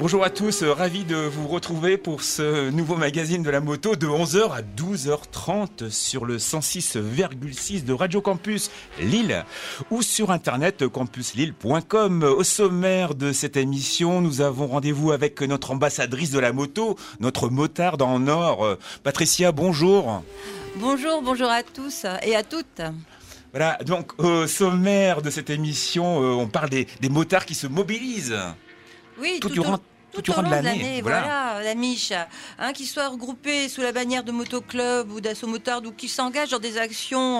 Bonjour à tous, ravi de vous retrouver pour ce nouveau magazine de la moto de 11h à 12h30 sur le 106,6 de Radio Campus Lille ou sur internet campuslille.com. Au sommaire de cette émission, nous avons rendez-vous avec notre ambassadrice de la moto, notre motarde en or, Patricia, bonjour. Bonjour à tous et à toutes. Voilà, donc au sommaire de cette émission, on parle des motards qui se mobilisent. Oui, tout durant au long de l'année, voilà, la Miche, qu'ils soient regroupés sous la bannière de motoclub ou d'assaut motarde ou qui s'engagent dans des actions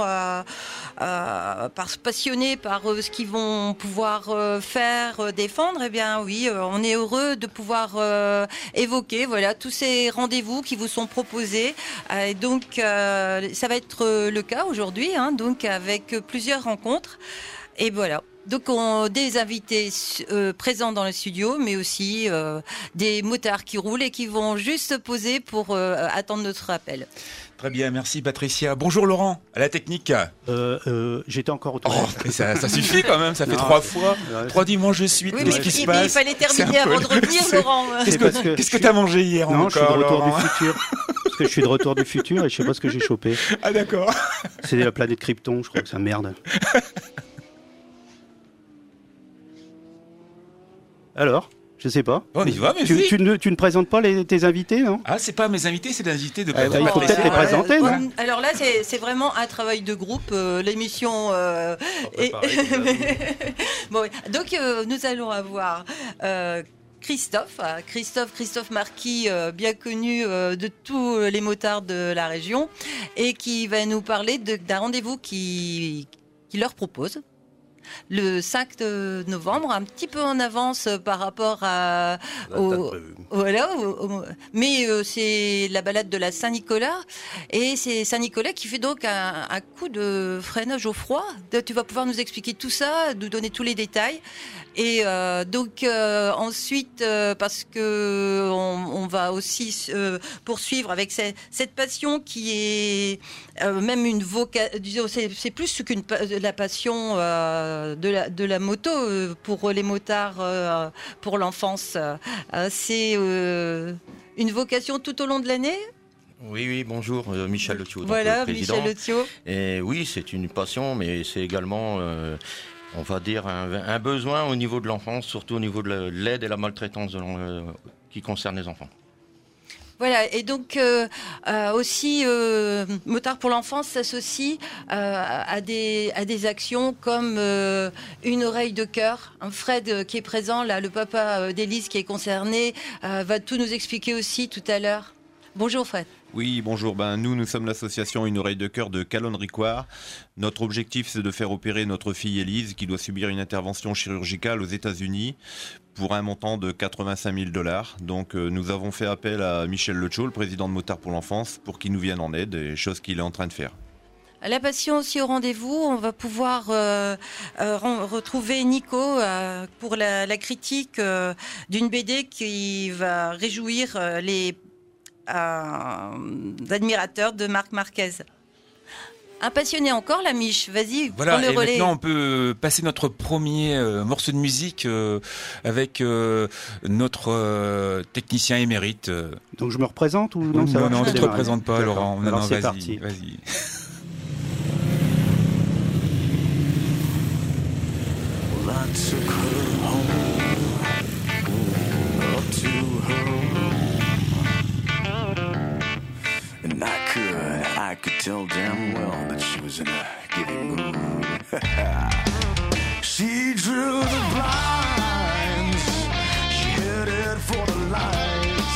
passionnés par ce qu'ils vont pouvoir faire, défendre, eh bien oui, on est heureux de pouvoir évoquer tous ces rendez-vous qui vous sont proposés. Et donc, ça va être le cas aujourd'hui, donc avec plusieurs rencontres. Et voilà. Donc, des invités présents dans le studio, mais aussi des motards qui roulent et qui vont juste se poser pour attendre notre appel. Très bien, merci Patricia. Bonjour Laurent, à la technique. J'étais encore au mais ça suffit quand même, ça fait 3 fois, 3 dimanches de suite. Oui, Qu'est-ce qui se passe? Il fallait terminer avant de revenir, Laurent. Qu'est-ce que tu as mangé hier encore? Non, je suis de retour du futur. Parce que je suis de retour du futur et je sais pas ce que j'ai chopé. Ah d'accord. C'est la planète Krypton, je crois que ça merde. Alors, je sais pas. On y va, mais tu ne présentes pas tes invités, non? Ah, c'est pas mes invités, c'est des invités de il faut peut-être les présenter, non? Alors là, c'est vraiment un travail de groupe. L'émission. Bon, donc, nous allons avoir. Christophe Marquis, bien connu de tous les motards de la région, et qui va nous parler d'un rendez-vous qui leur propose. Le 5 novembre, un petit peu en avance par rapport à... mais c'est la balade de la Saint-Nicolas. Et c'est Saint-Nicolas qui fait donc un coup de freinage au froid. Tu vas pouvoir nous expliquer tout ça, nous donner tous les détails. Et donc ensuite, parce que on va aussi poursuivre avec cette passion qui est même une vocation. C'est plus qu'une la passion de la moto pour les motards, pour l'enfance. C'est une vocation tout au long de l'année. Oui, bonjour, Michel Le Thiaud, voilà, président. Michel Le Thiaud. Et oui, c'est une passion, mais c'est également, on va dire, un besoin au niveau de l'enfance, surtout au niveau de l'aide et la maltraitance qui concerne les enfants. Voilà, et donc aussi, Motards pour l'enfance s'associe à des actions comme une oreille de cœur. Fred qui est présent, là, le papa d'Élise qui est concerné, va tout nous expliquer aussi tout à l'heure. Bonjour Fred. Oui, bonjour. Nous sommes l'association Une oreille de cœur de Calonne-Ricoire. Notre objectif, c'est de faire opérer notre fille Élise, qui doit subir une intervention chirurgicale aux États-Unis pour un montant de 85 000 $. Donc, nous avons fait appel à Michel Le Thiaud, le président de Motards pour l'enfance, pour qu'il nous vienne en aide, et chose qu'il est en train de faire. La passion aussi au rendez-vous, on va pouvoir retrouver Nico pour la critique d'une BD qui va réjouir les admirateurs de Marc Marquez. Un passionné encore, la Miche, vas-y, voilà, prends le relais. Maintenant on peut passer notre premier morceau de musique avec notre technicien émérite. Donc je me représente ou non? Non, tu ne te représentes pas, Laurent. Alors non, c'est vas-y, parti. Vas-y. I could tell damn well that she was in a giving mood. She drew the blinds, she headed for the lights,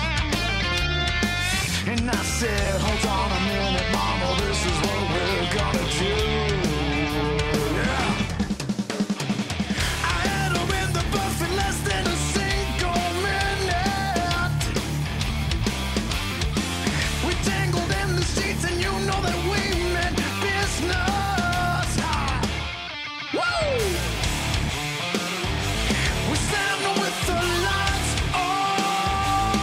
and I said, hold on a minute, mama, this is what we're gonna do. Yeah. I had her in the bus in less than a single minute. We tangled in the seats and you know that we meant business. Woo! We stand with the lights on.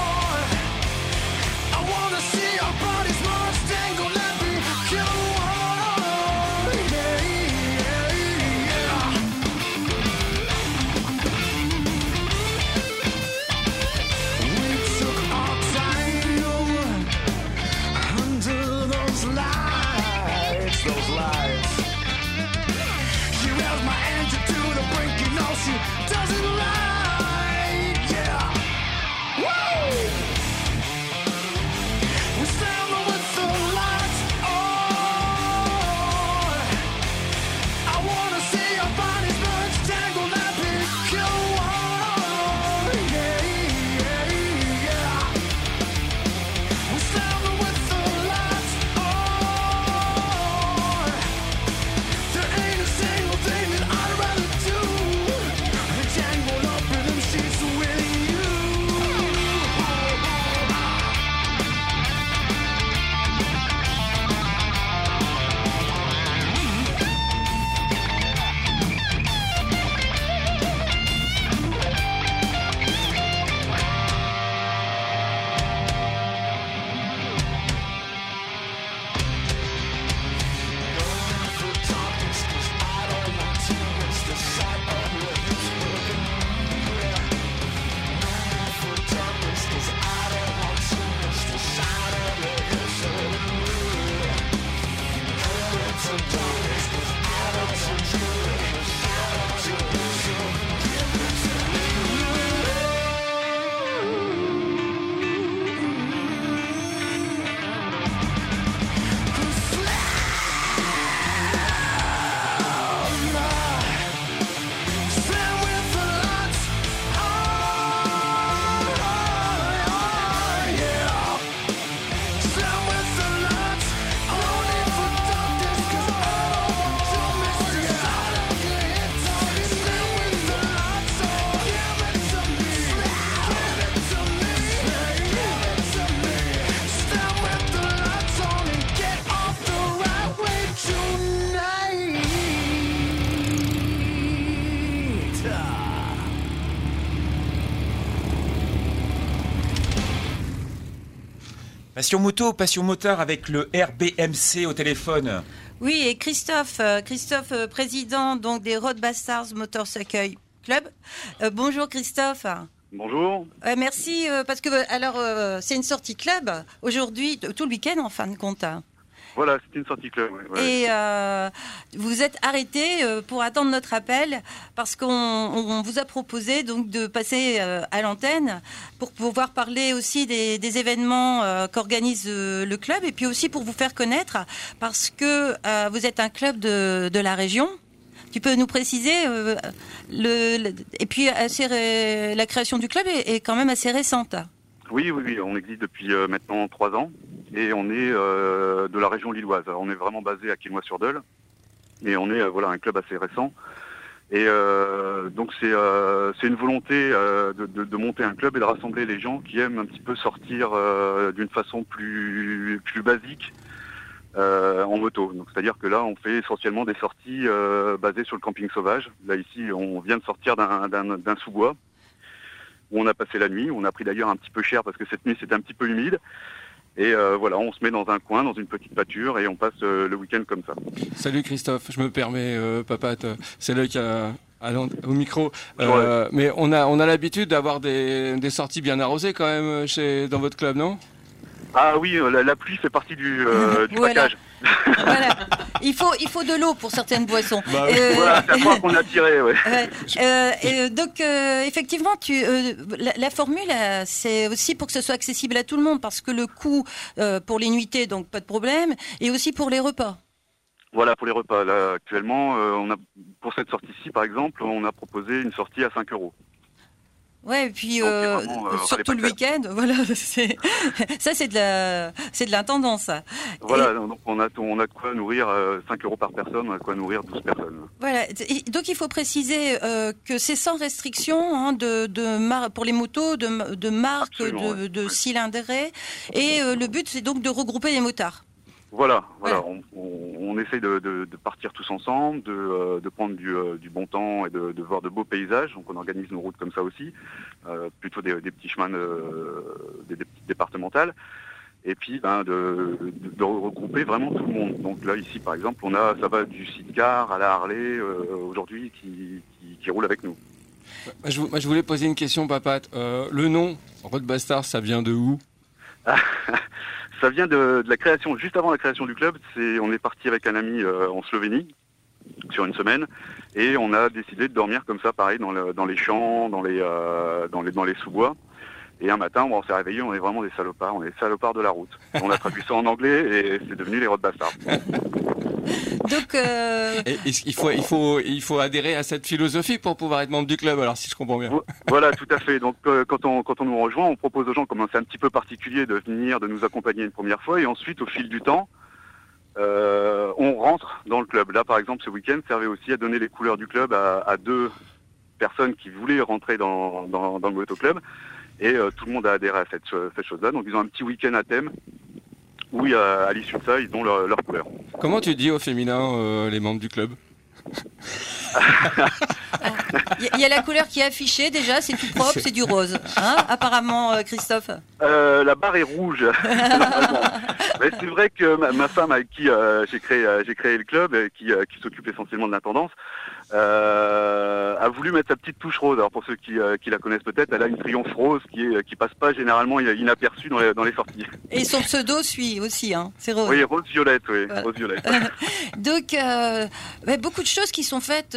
I wanna see our bodies merge, tangled and be cured. Yeah, yeah, yeah. does it like, yeah. Woo! We stand with the lights on. I wanna see our bodies burn, tangled up in one. Yeah, yeah, yeah. We stand with the lights on. There ain't a single thing that I'd rather do than tangled up in them sheets with you. Stand with the lights on, yeah. Stand with the lights on. No need for darkness, 'cause I don't want to miss you. Stand with the lights on. Give it to me. Give it to me. Give it to me. Stand with the lights on and get off the right way tonight. Passion moto, passion motard avec le RBMC au téléphone. Oui, et Christophe, président donc des Road Bastards Motorcycle Club. Bonjour Christophe. Bonjour. Merci parce que c'est une sortie club aujourd'hui, tout le week-end en fin de compte. Voilà, c'était une sortie club. Ouais. Et vous êtes arrêté pour attendre notre appel parce qu'on vous a proposé donc de passer à l'antenne pour pouvoir parler aussi des événements qu'organise le club et puis aussi pour vous faire connaître parce que vous êtes un club de la région. Tu peux nous préciser et puis la création du club est quand même assez récente. Oui, on existe depuis maintenant 3 ans et on est de la région lilloise. Alors, on est vraiment basé à Quesnoy-sur-Dole et on est un club assez récent. Et donc c'est une volonté de monter un club et de rassembler les gens qui aiment un petit peu sortir d'une façon plus basique en moto. Donc c'est-à-dire que là on fait essentiellement des sorties basées sur le camping sauvage. Là ici on vient de sortir d'un sous-bois où on a passé la nuit. On a pris d'ailleurs un petit peu cher parce que cette nuit c'était un petit peu humide. Et on se met dans un coin, dans une petite pâture et on passe le week-end comme ça. Salut Christophe, je me permets, Papate, c'est là qui a au micro. Ouais. Mais on a l'habitude d'avoir des sorties bien arrosées quand même dans votre club, non ? Ah oui, la pluie fait partie du Voilà. package. Voilà. Il faut de l'eau pour certaines boissons. Voilà, c'est à quoi qu'on a tiré, ouais. Donc effectivement, la formule, c'est aussi pour que ce soit accessible à tout le monde, parce que le coût pour les nuitées, donc pas de problème, et aussi pour les repas. Voilà, pour les repas. Là, actuellement, pour cette sortie-ci, par exemple, on a proposé une sortie à 5 €. Ouais, et puis Donc, c'est vraiment, surtout le week-end, voilà, c'est de l'intendance. Ça. Voilà, donc on a de quoi nourrir 5 € par personne, on a de quoi nourrir 12 personnes. Voilà, donc il faut préciser que c'est sans restriction pour les motos, de marque, de cylindrée, et le but c'est donc de regrouper les motards. Voilà. On essaye de partir tous ensemble, de prendre du bon temps et de voir de beaux paysages. Donc on organise nos routes comme ça aussi, plutôt des petits chemins, des petites départementales. Et puis de regrouper vraiment tout le monde. Donc là ici par exemple, ça va du sidecar à la Harley aujourd'hui qui roule avec nous. Je voulais poser une question, Papate. Le nom Road Bastard, ça vient de où ? Ça vient de la création, juste avant la création du club. On est parti avec un ami en Slovénie sur une semaine. Et on a décidé de dormir comme ça, pareil, dans les champs, dans les sous-bois. Et un matin, on s'est réveillé, on est vraiment des salopards, on est des salopards de la route. On a traduit ça en anglais et c'est devenu les Road Bastards. Donc, Et il faut adhérer à cette philosophie pour pouvoir être membre du club, alors si je comprends bien. Voilà, tout à fait. Donc quand on nous rejoint, on propose aux gens, comme c'est un petit peu particulier, de venir, de nous accompagner une première fois. Et ensuite, au fil du temps, on rentre dans le club. Là, par exemple, ce week-end servait aussi à donner les couleurs du club à 2 personnes qui voulaient rentrer dans le motoclub. Et tout le monde a adhéré à cette chose-là. Donc ils ont un petit week-end à thème où à l'issue de ça, ils ont leur couleur. Comment tu dis au féminin les membres du club? il y a la couleur qui est affichée déjà, c'est tout propre, c'est du rose. Hein, apparemment, Christophe. La barre est rouge. Normalement. Mais c'est vrai que ma femme avec qui j'ai créé le club, et qui s'occupe essentiellement de l'intendance, a voulu mettre sa petite touche rose. Alors pour ceux qui la connaissent peut-être, elle a une triomphe rose qui passe pas généralement inaperçue dans les sorties. Et son pseudo suit aussi, hein, c'est rose. Oui, rose-violette, oui. Voilà. Rose-violette. Donc, beaucoup de choses qui sont faites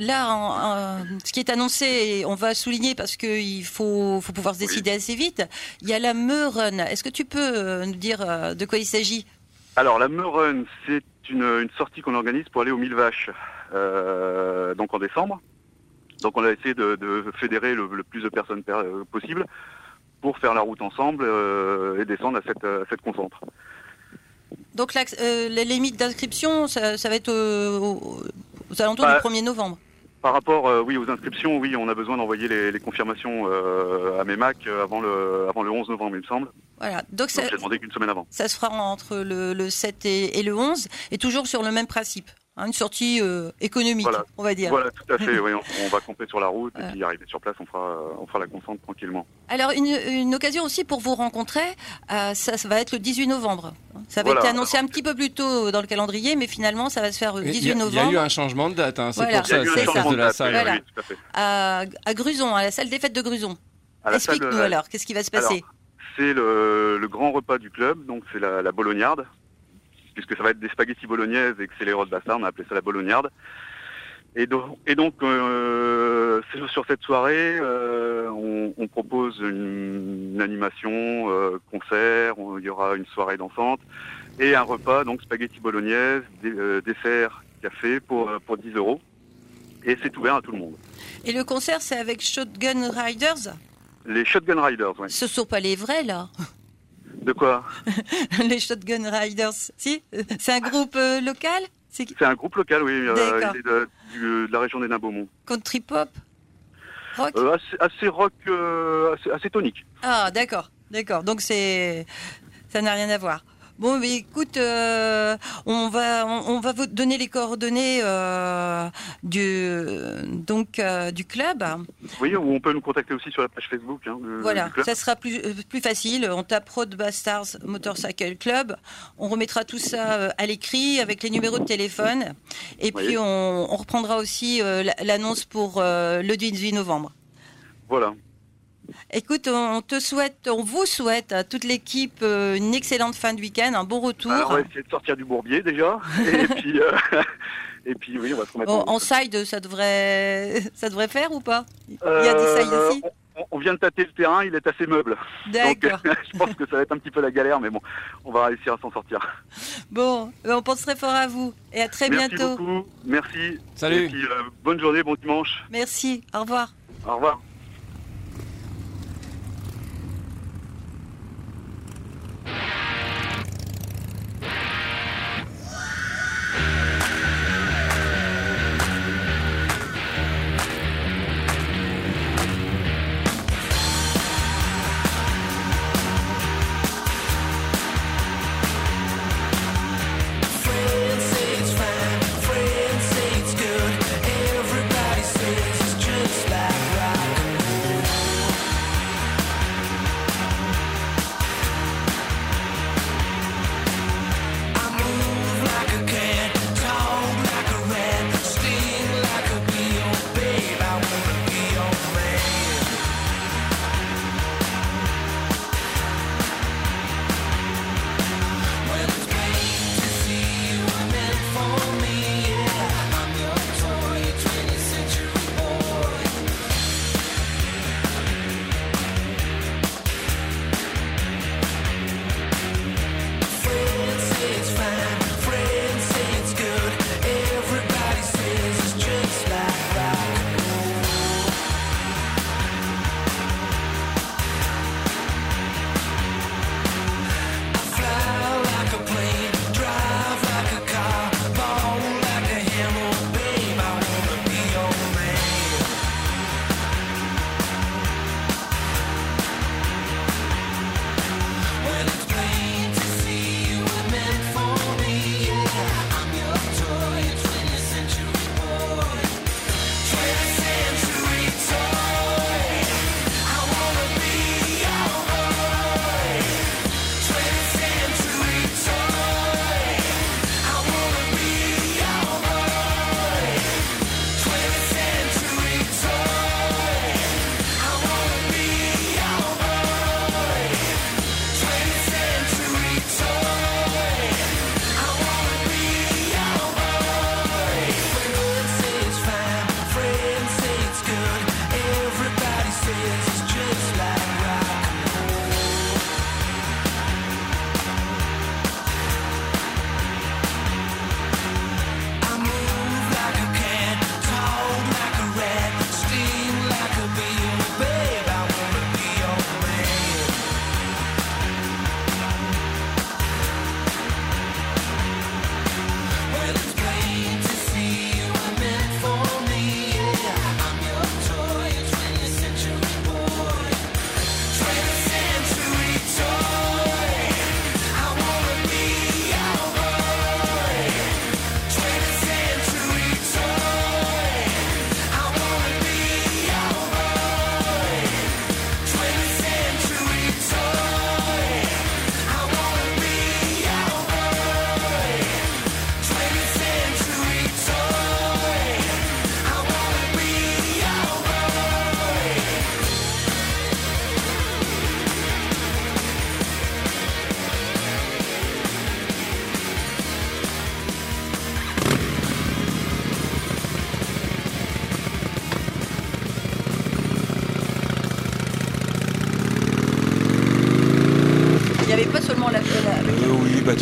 là. Ce qui est annoncé, et on va souligner parce qu'il faut pouvoir se décider assez vite. Il y a la Meurun. Est-ce que tu peux nous dire de quoi il s'agit? Alors la Meurun, c'est une sortie qu'on organise pour aller aux 1000 vaches, donc en décembre. Donc on a essayé de fédérer le plus de personnes possible pour faire la route ensemble et descendre à cette concentre. Donc les limites d'inscription, ça va être aux alentours du 1er novembre. Par rapport aux inscriptions, oui, on a besoin d'envoyer les confirmations à MEMAC avant le 11 novembre, il me semble. Voilà. Donc j'ai demandé qu'une semaine avant. Ça se fera entre le 7 et le 11, et toujours sur le même principe. Hein, une sortie économique, voilà. On va dire. Voilà, tout à fait. Oui, on va camper sur la route et puis arriver sur place, on fera la concentre tranquillement. Alors, une occasion aussi pour vous rencontrer, ça va être le 18 novembre. Ça va être annoncé un petit peu plus tôt dans le calendrier, mais finalement, ça va se faire le 18 novembre. Il y a eu un changement de date, hein, c'est pour ça, c'est ça. de la salle. Voilà. Oui, tout à fait. À Gruson, à la salle des fêtes de Gruson. Explique-nous alors, qu'est-ce qui va se passer? Alors, c'est le grand repas du club, donc c'est la bolognarde, puisque ça va être des spaghettis bolognaises et que c'est les Road Bastards, on a appelé ça la bolognarde. Et donc sur cette soirée, on propose une animation, concert, il y aura une soirée dansante et un repas, donc spaghettis bolognaises, dessert, café pour 10 €. Et c'est ouvert à tout le monde. Et le concert, c'est avec Shotgun Riders? Les Shotgun Riders, oui. Ce sont pas les vrais, là? De quoi? Les Shotgun Riders, si? C'est un groupe local? C'est un groupe local, oui. Il est de la région des Nains-Beaumont. Country pop? Rock? Assez rock, assez tonique. Ah, d'accord. Donc ça n'a rien à voir. Bon, mais écoute, on va vous donner les coordonnées du club. Oui, ou on peut nous contacter aussi sur la page Facebook. Voilà, du club. ça sera plus facile. On tape Road Bastards Motorcycle Club. On remettra tout ça à l'écrit avec les numéros de téléphone. Et puis on reprendra aussi l'annonce pour le 18 novembre. Voilà. Écoute, on vous souhaite à toute l'équipe une excellente fin de week-end, un bon retour. Alors, on va essayer de sortir du bourbier déjà, et puis oui, on va se remettre en side, ça devrait faire ou pas? Il y a des sides aussi. On vient de tâter le terrain, il est assez meuble. D'accord. Donc, je pense que ça va être un petit peu la galère, mais bon, on va réussir à s'en sortir. Bon, on pense très fort à vous et à très bientôt. Merci beaucoup, merci. Salut. Et puis bonne journée, bon dimanche. Merci, au revoir. Au revoir. Friends say it's good, everybody says it's just like rock.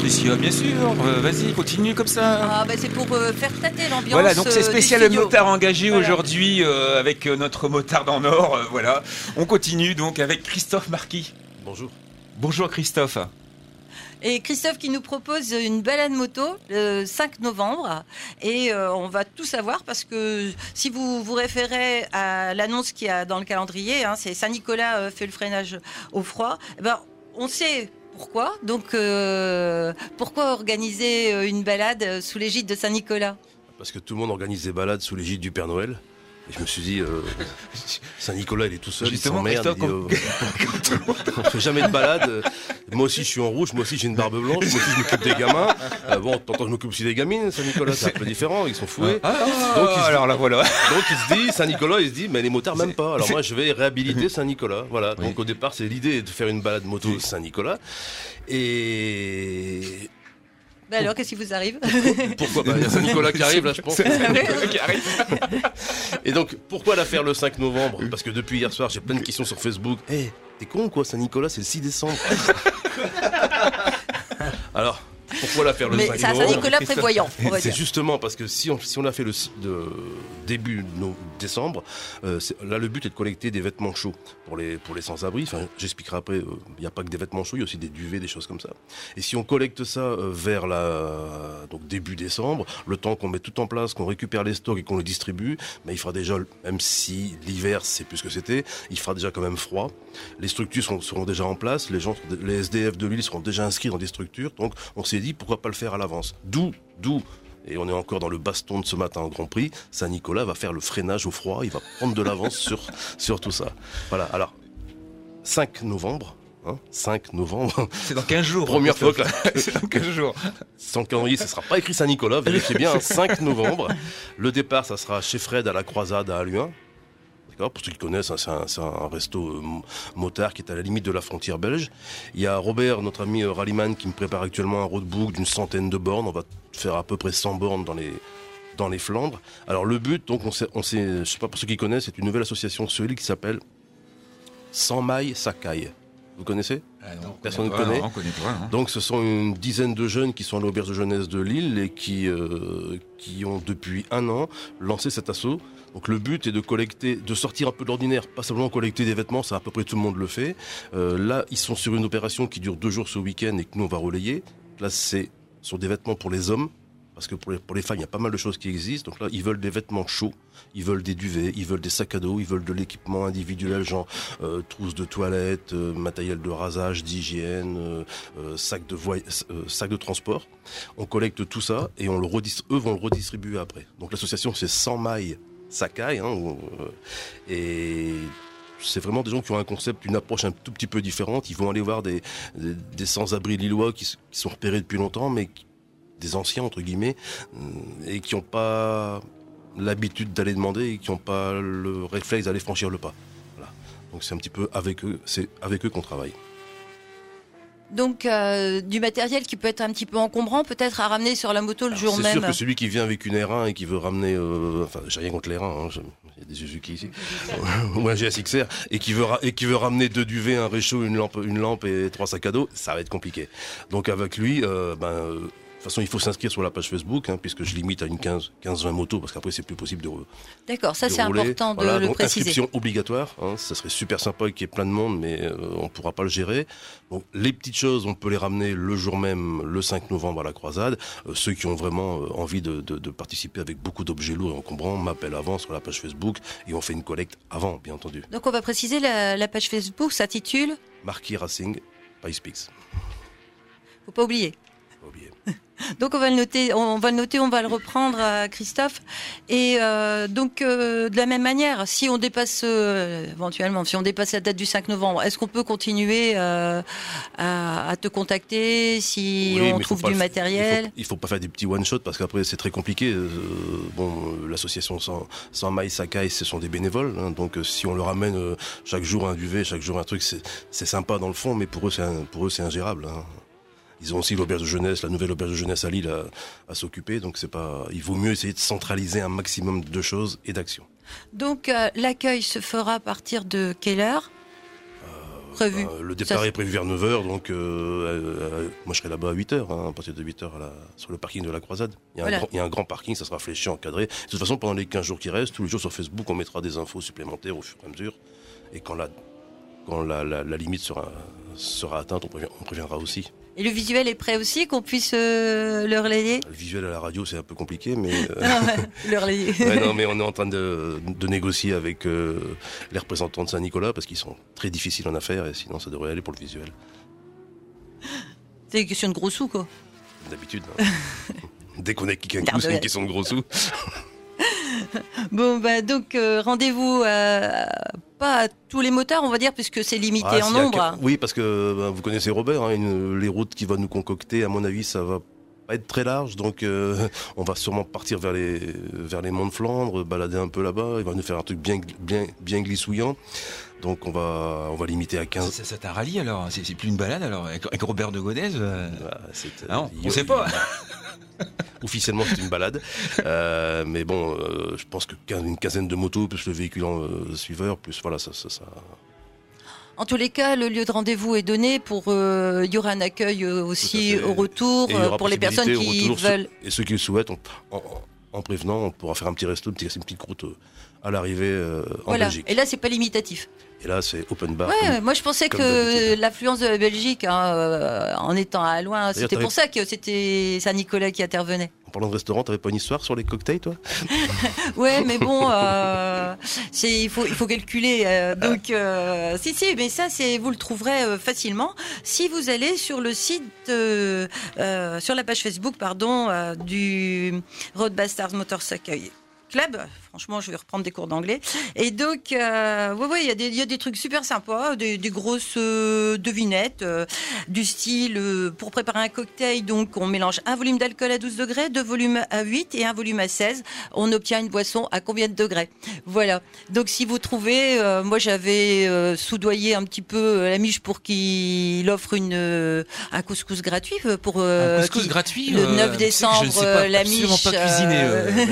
Patricia, bien sûr. Vas-y, continue comme ça. Ah, bah, c'est pour faire tâter l'ambiance. Voilà, donc c'est du spécial studio. motard engagé Voilà. aujourd'hui avec notre motard en or. Voilà. On continue donc avec Christophe Marquis. Bonjour. Bonjour Christophe. Et Christophe qui nous propose une balade moto le 5 novembre. Et on va tout savoir parce que si vous vous référez à l'annonce qu'il y a dans le calendrier, hein, c'est Saint-Nicolas fait le freinage au froid, eh ben, on sait pourquoi. Donc pourquoi organiser une balade sous l'égide de Saint-Nicolas ? Parce que tout le monde organise des balades sous l'égide du Père Noël. Et je me suis dit, Saint-Nicolas, il est tout seul, Justement, il s'emmerde. On fait jamais de balade. Moi aussi, je suis en rouge. Moi aussi, j'ai une barbe blanche. Moi aussi, je m'occupe des gamins. Bon, t'entends, je m'occupe aussi des gamines. Saint-Nicolas, c'est un peu différent. Ils sont foués. Donc, alors là, voilà. Donc, il se dit, Saint-Nicolas, il se dit, mais les motards, même pas. Alors, moi, je vais réhabiliter Saint-Nicolas. Voilà. Donc, au départ, c'est l'idée de faire une balade moto Saint-Nicolas. Et Ben alors, qu'est-ce qui vous arrive ? pourquoi il y a Saint-Nicolas qui arrive, là, je pense. Et donc, pourquoi la faire le 5 novembre ? Parce que depuis hier soir, j'ai plein de questions sur Facebook. Hé, t'es con quoi, Saint-Nicolas, c'est le 6 décembre. Alors, pourquoi la faire le 5 Mais c'est un novembre ? Saint-Nicolas prévoyant, on va C'est dire. justement parce que si on l'a fait le début décembre, là le but est de collecter des vêtements chauds pour les sans-abri. Enfin, j'expliquerai après, il n'y a pas que des vêtements chauds, il y a aussi des duvets, des choses comme ça. Et si on collecte ça vers donc début décembre, le temps qu'on met tout en place, qu'on récupère les stocks et qu'on les distribue, il fera déjà, même si l'hiver c'est plus ce que c'était, il fera déjà quand même froid. Les structures seront déjà en place, les SDF de l'île seront déjà inscrits dans des structures, donc on s'est dit pourquoi pas le faire à l'avance. D'où, et on est encore dans le baston de ce matin au Grand Prix, Saint-Nicolas va faire le freinage au froid, il va prendre de l'avance sur tout ça. Voilà, alors, 5 novembre, 5 novembre. C'est dans 15 jours. Première fois que C'est dans 15 jours. Sans calendrier, ça sera pas écrit Saint-Nicolas, vérifiez bien, 5 novembre. Le départ, ça sera chez Fred à la Croisade à Halluin. D'accord, pour ceux qui connaissent, c'est un resto motard qui est à la limite de la frontière belge. Il y a Robert, notre ami rallyman, qui me prépare actuellement un roadbook d'une centaine de bornes. On va faire à peu près 100 bornes dans les Flandres. Alors le but, donc je sais pas pour ceux qui connaissent, c'est une nouvelle association sur l'île qui s'appelle Sans Maille Sakai. Vous connaissez ? Personne ne connaît. Non, on connaît pas, hein. Donc ce sont une dizaine de jeunes qui sont à l'auberge de jeunesse de Lille et qui ont depuis 1 an lancé cet assaut. Donc le but est de sortir un peu de l'ordinaire, pas simplement collecter des vêtements, ça à peu près tout le monde le fait. Là, ils sont sur une opération qui dure 2 jours ce week-end et que nous on va relayer. Là, c'est sur des vêtements pour les hommes, parce que pour les femmes, il y a pas mal de choses qui existent. Donc là, ils veulent des vêtements chauds, ils veulent des duvets, ils veulent des sacs à dos, ils veulent de l'équipement individuel, genre trousse de toilette, matériel de rasage, d'hygiène, sac de transport. On collecte tout ça et eux vont le redistribuer après. Donc l'association, c'est Sans Maille Sakai, et c'est vraiment des gens qui ont un concept, une approche un tout petit peu différente. Ils vont aller voir des sans-abri lillois qui sont repérés depuis longtemps, mais des anciens entre guillemets, et qui n'ont pas l'habitude d'aller demander et qui n'ont pas le réflexe d'aller franchir le pas. Voilà. Donc c'est un petit peu avec eux qu'on travaille. Donc du matériel qui peut être un petit peu encombrant, peut-être à ramener sur la moto le jour C'est même. sûr que celui qui vient avec une R1 et qui veut ramener, enfin j'ai rien contre les R1, il y a des Suzuki ici, ou un GSXR, et qui veut ramener 2 duvets, un réchaud, une lampe et 3 sacs à dos, ça va être compliqué. Donc avec lui, de toute façon, il faut s'inscrire sur la page Facebook, puisque je limite à une 15-20 motos, parce qu'après, c'est plus possible de D'accord, ça c'est rouler. important de Voilà, le donc, préciser. inscription obligatoire, ça serait super sympa qu'il y ait plein de monde, mais on ne pourra pas le gérer. Donc, les petites choses, on peut les ramener le jour même, le 5 novembre à la Croisade. Ceux qui ont vraiment envie de participer avec beaucoup d'objets lourds et encombrants m'appellent avant sur la page Facebook, et on fait une collecte avant, bien entendu. Donc on va préciser, la page Facebook s'intitule Marquis Racing, Pice Peaks. Faut pas oublier. Pas oublier. Donc on va le noter, on va le reprendre à Christophe. Et de la même manière, si on dépasse éventuellement, si on dépasse la date du 5 novembre, est-ce qu'on peut continuer à te contacter si Oui, on mais trouve du matériel? Il faut pas faire des petits one shot parce qu'après c'est très compliqué. L'association sans Maille Sakai, ce sont des bénévoles, donc si on leur amène chaque jour un duvet, chaque jour un truc, c'est sympa dans le fond, mais pour eux c'est ingérable. Ils ont aussi l'auberge de jeunesse, la nouvelle auberge de jeunesse à Lille à s'occuper, donc il vaut mieux essayer de centraliser un maximum de choses et d'actions. Donc l'accueil se fera à partir de quelle heure? prévu. Le départ Ça, est prévu vers 9h, donc moi je serai là-bas à 8h, à partir de 8h sur le parking de la Croisade. Il y a un grand parking, ça sera fléché, encadré. De toute façon, pendant les 15 jours qui restent, tous les jours sur Facebook, on mettra des infos supplémentaires au fur et à mesure. Et quand la limite sera atteinte, on préviendra aussi. Et le visuel est prêt aussi, qu'on puisse le relayer? Le visuel à la radio, c'est un peu compliqué, mais... Le relayer. Non, mais on est en train de négocier avec les représentants de Saint-Nicolas, parce qu'ils sont très difficiles en affaires, et sinon ça devrait aller pour le visuel. C'est une question de gros sous, quoi. D'habitude, hein. Dès qu'on a quelqu'un qui c'est une question de gros sous. Bon, donc rendez-vous pas à tous les motards, on va dire, puisque c'est limité en nombre. Oui, parce que vous connaissez Robert, hein, les routes qu'il va nous concocter, à mon avis, ça va pas être très large, donc on va sûrement partir vers les monts de Flandre, balader un peu là-bas, il va nous faire un truc bien glissouillant. Donc on va limiter à 15. C'est un rallye alors, c'est plus une balade alors, avec Robert de Godez non, on sait pas. Officiellement c'est une balade, mais bon, je pense qu'une quinzaine de motos plus le véhicule suiveur, plus voilà ça. En tous les cas, le lieu de rendez-vous est donné pour. Il y aura un accueil aussi au retour pour les personnes qui veulent. Et ceux qui le souhaitent, en prévenant, on pourra faire un petit resto, une petite croûte à l'arrivée en Belgique. Et là, c'est pas limitatif. Et là, c'est open bar. Ouais, moi je pensais que l'affluence de la Belgique, en étant à loin, c'était pour ça que c'était Saint-Nicolas qui intervenait. En parlant de restaurant, t'avais pas une histoire sur les cocktails, toi? Ouais, mais bon, il faut calculer. Donc, si, mais ça, vous le trouverez facilement si vous allez sur le site, sur la page Facebook, du Road Bastards Motorcycle Club. Franchement, je vais reprendre des cours d'anglais. Et donc, il y a des trucs super sympas, des grosses devinettes, du style, pour préparer un cocktail, donc on mélange un volume d'alcool à 12 degrés, 2 volumes à 8 et un volume à 16. On obtient une boisson à combien de degrés? Voilà. Donc, si vous trouvez, moi j'avais soudoyé un petit peu la miche pour qu'il offre un couscous gratuit. Un couscous gratuit le 9 décembre, la miche. Je ne sais pas cuisiner,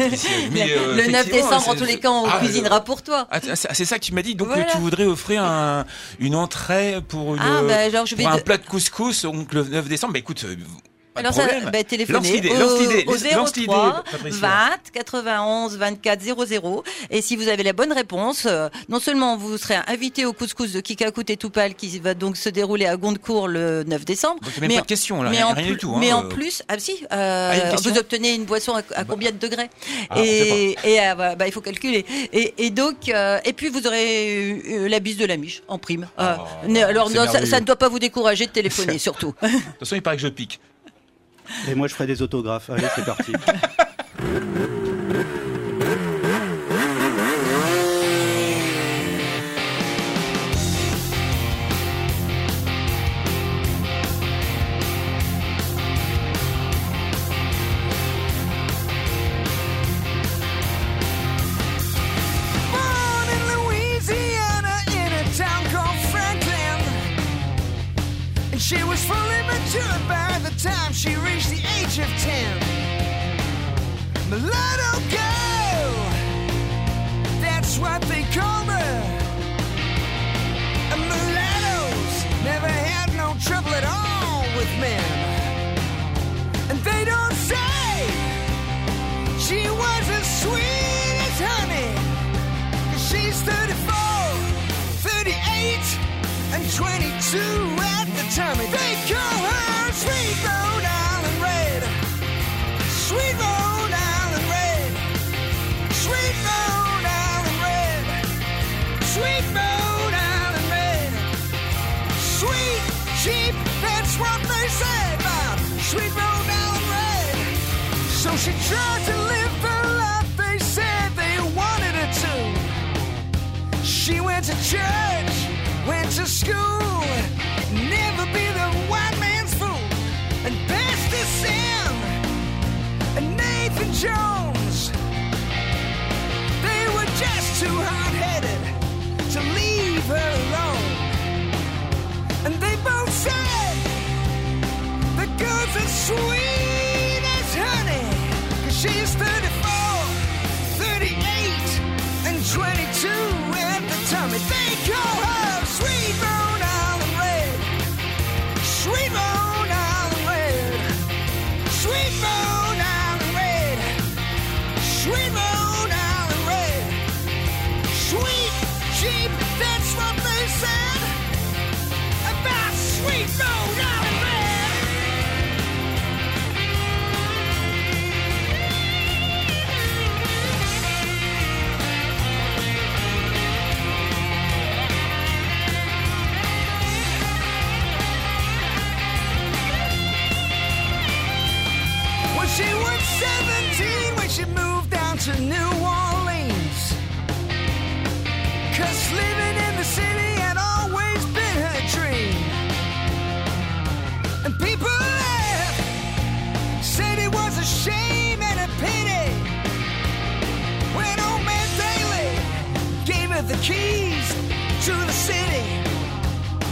le 9 décembre, en tous les cas, on cuisinera pour toi. C'est ça que tu m'as dit. Donc, tu voudrais offrir une entrée pour un plat de couscous donc le 9 décembre. Bah écoute, alors ça, téléphonez au 03 20 91 24 00. Et si vous avez la bonne réponse, non seulement vous serez invité au couscous de Kikakout et Toupal qui va donc se dérouler à Gondecourt le 9 décembre. Donc il n'y a même pas de question, là, rien du tout. Mais en plus, vous obtenez une boisson à combien de degrés? Il faut calculer. Et donc, et puis vous aurez la bise de la miche en prime. Alors ça ne doit pas vous décourager de téléphoner, surtout. De toute façon, il paraît que je pique. Et moi, je ferai des autographes. Allez, c'est parti. Born in Louisiana in a town called Franklin, and she was fully mature by the time she reached the age of 10. Mulatto girl, that's what they called her. And mulattoes never had no trouble at all with men. And they don't say she was as sweet as honey, 'cause she's 34, 38, and 22 at the tummy. They call her Sweet Rhode Island Red. Sweet Rhode Island Red. Sweet Rhode Island Red. Sweet Rhode Island Red. Sweet, cheap, that's what they say about Sweet Rhode Island Red. So she tried to live the life they said they wanted her to. She went to church, went to school, never be the white man's fool. And Pastor Sam and Nathan Jones, they were just too hard-headed to leave her alone. And they both said the girl's as sweet as honey, 'cause she's 34, 38, and 22 at the tummy. They call her Sweet Rhode Island.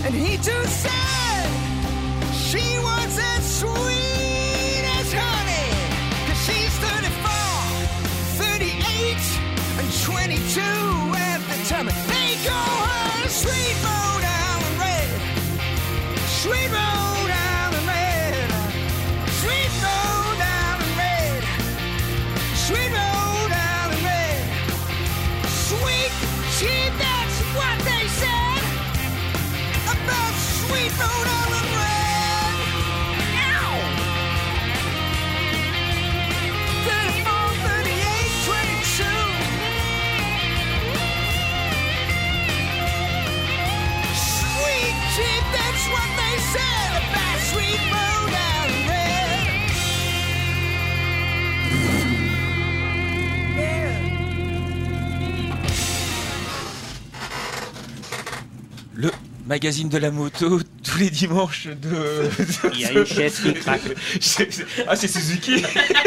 and he too said she was as sweet as honey. 'Cause she's 34, 38, and 22 at the time. They call her Sweet Rhode Island Red. Sweet Rhode Island Red. Sweet Rhode Island Red. Sweet Rhode Island Red. Sweet, gee, that's what they said about Sweet Rhode Island Red. Ow! 34, 38, 22. Sweet, gee, that's what they said about Sweet Rhode Island Red. Yeah. Le magazine de la moto, tous les dimanches de... Il y a une chaise qui craque. Ah, c'est Suzuki.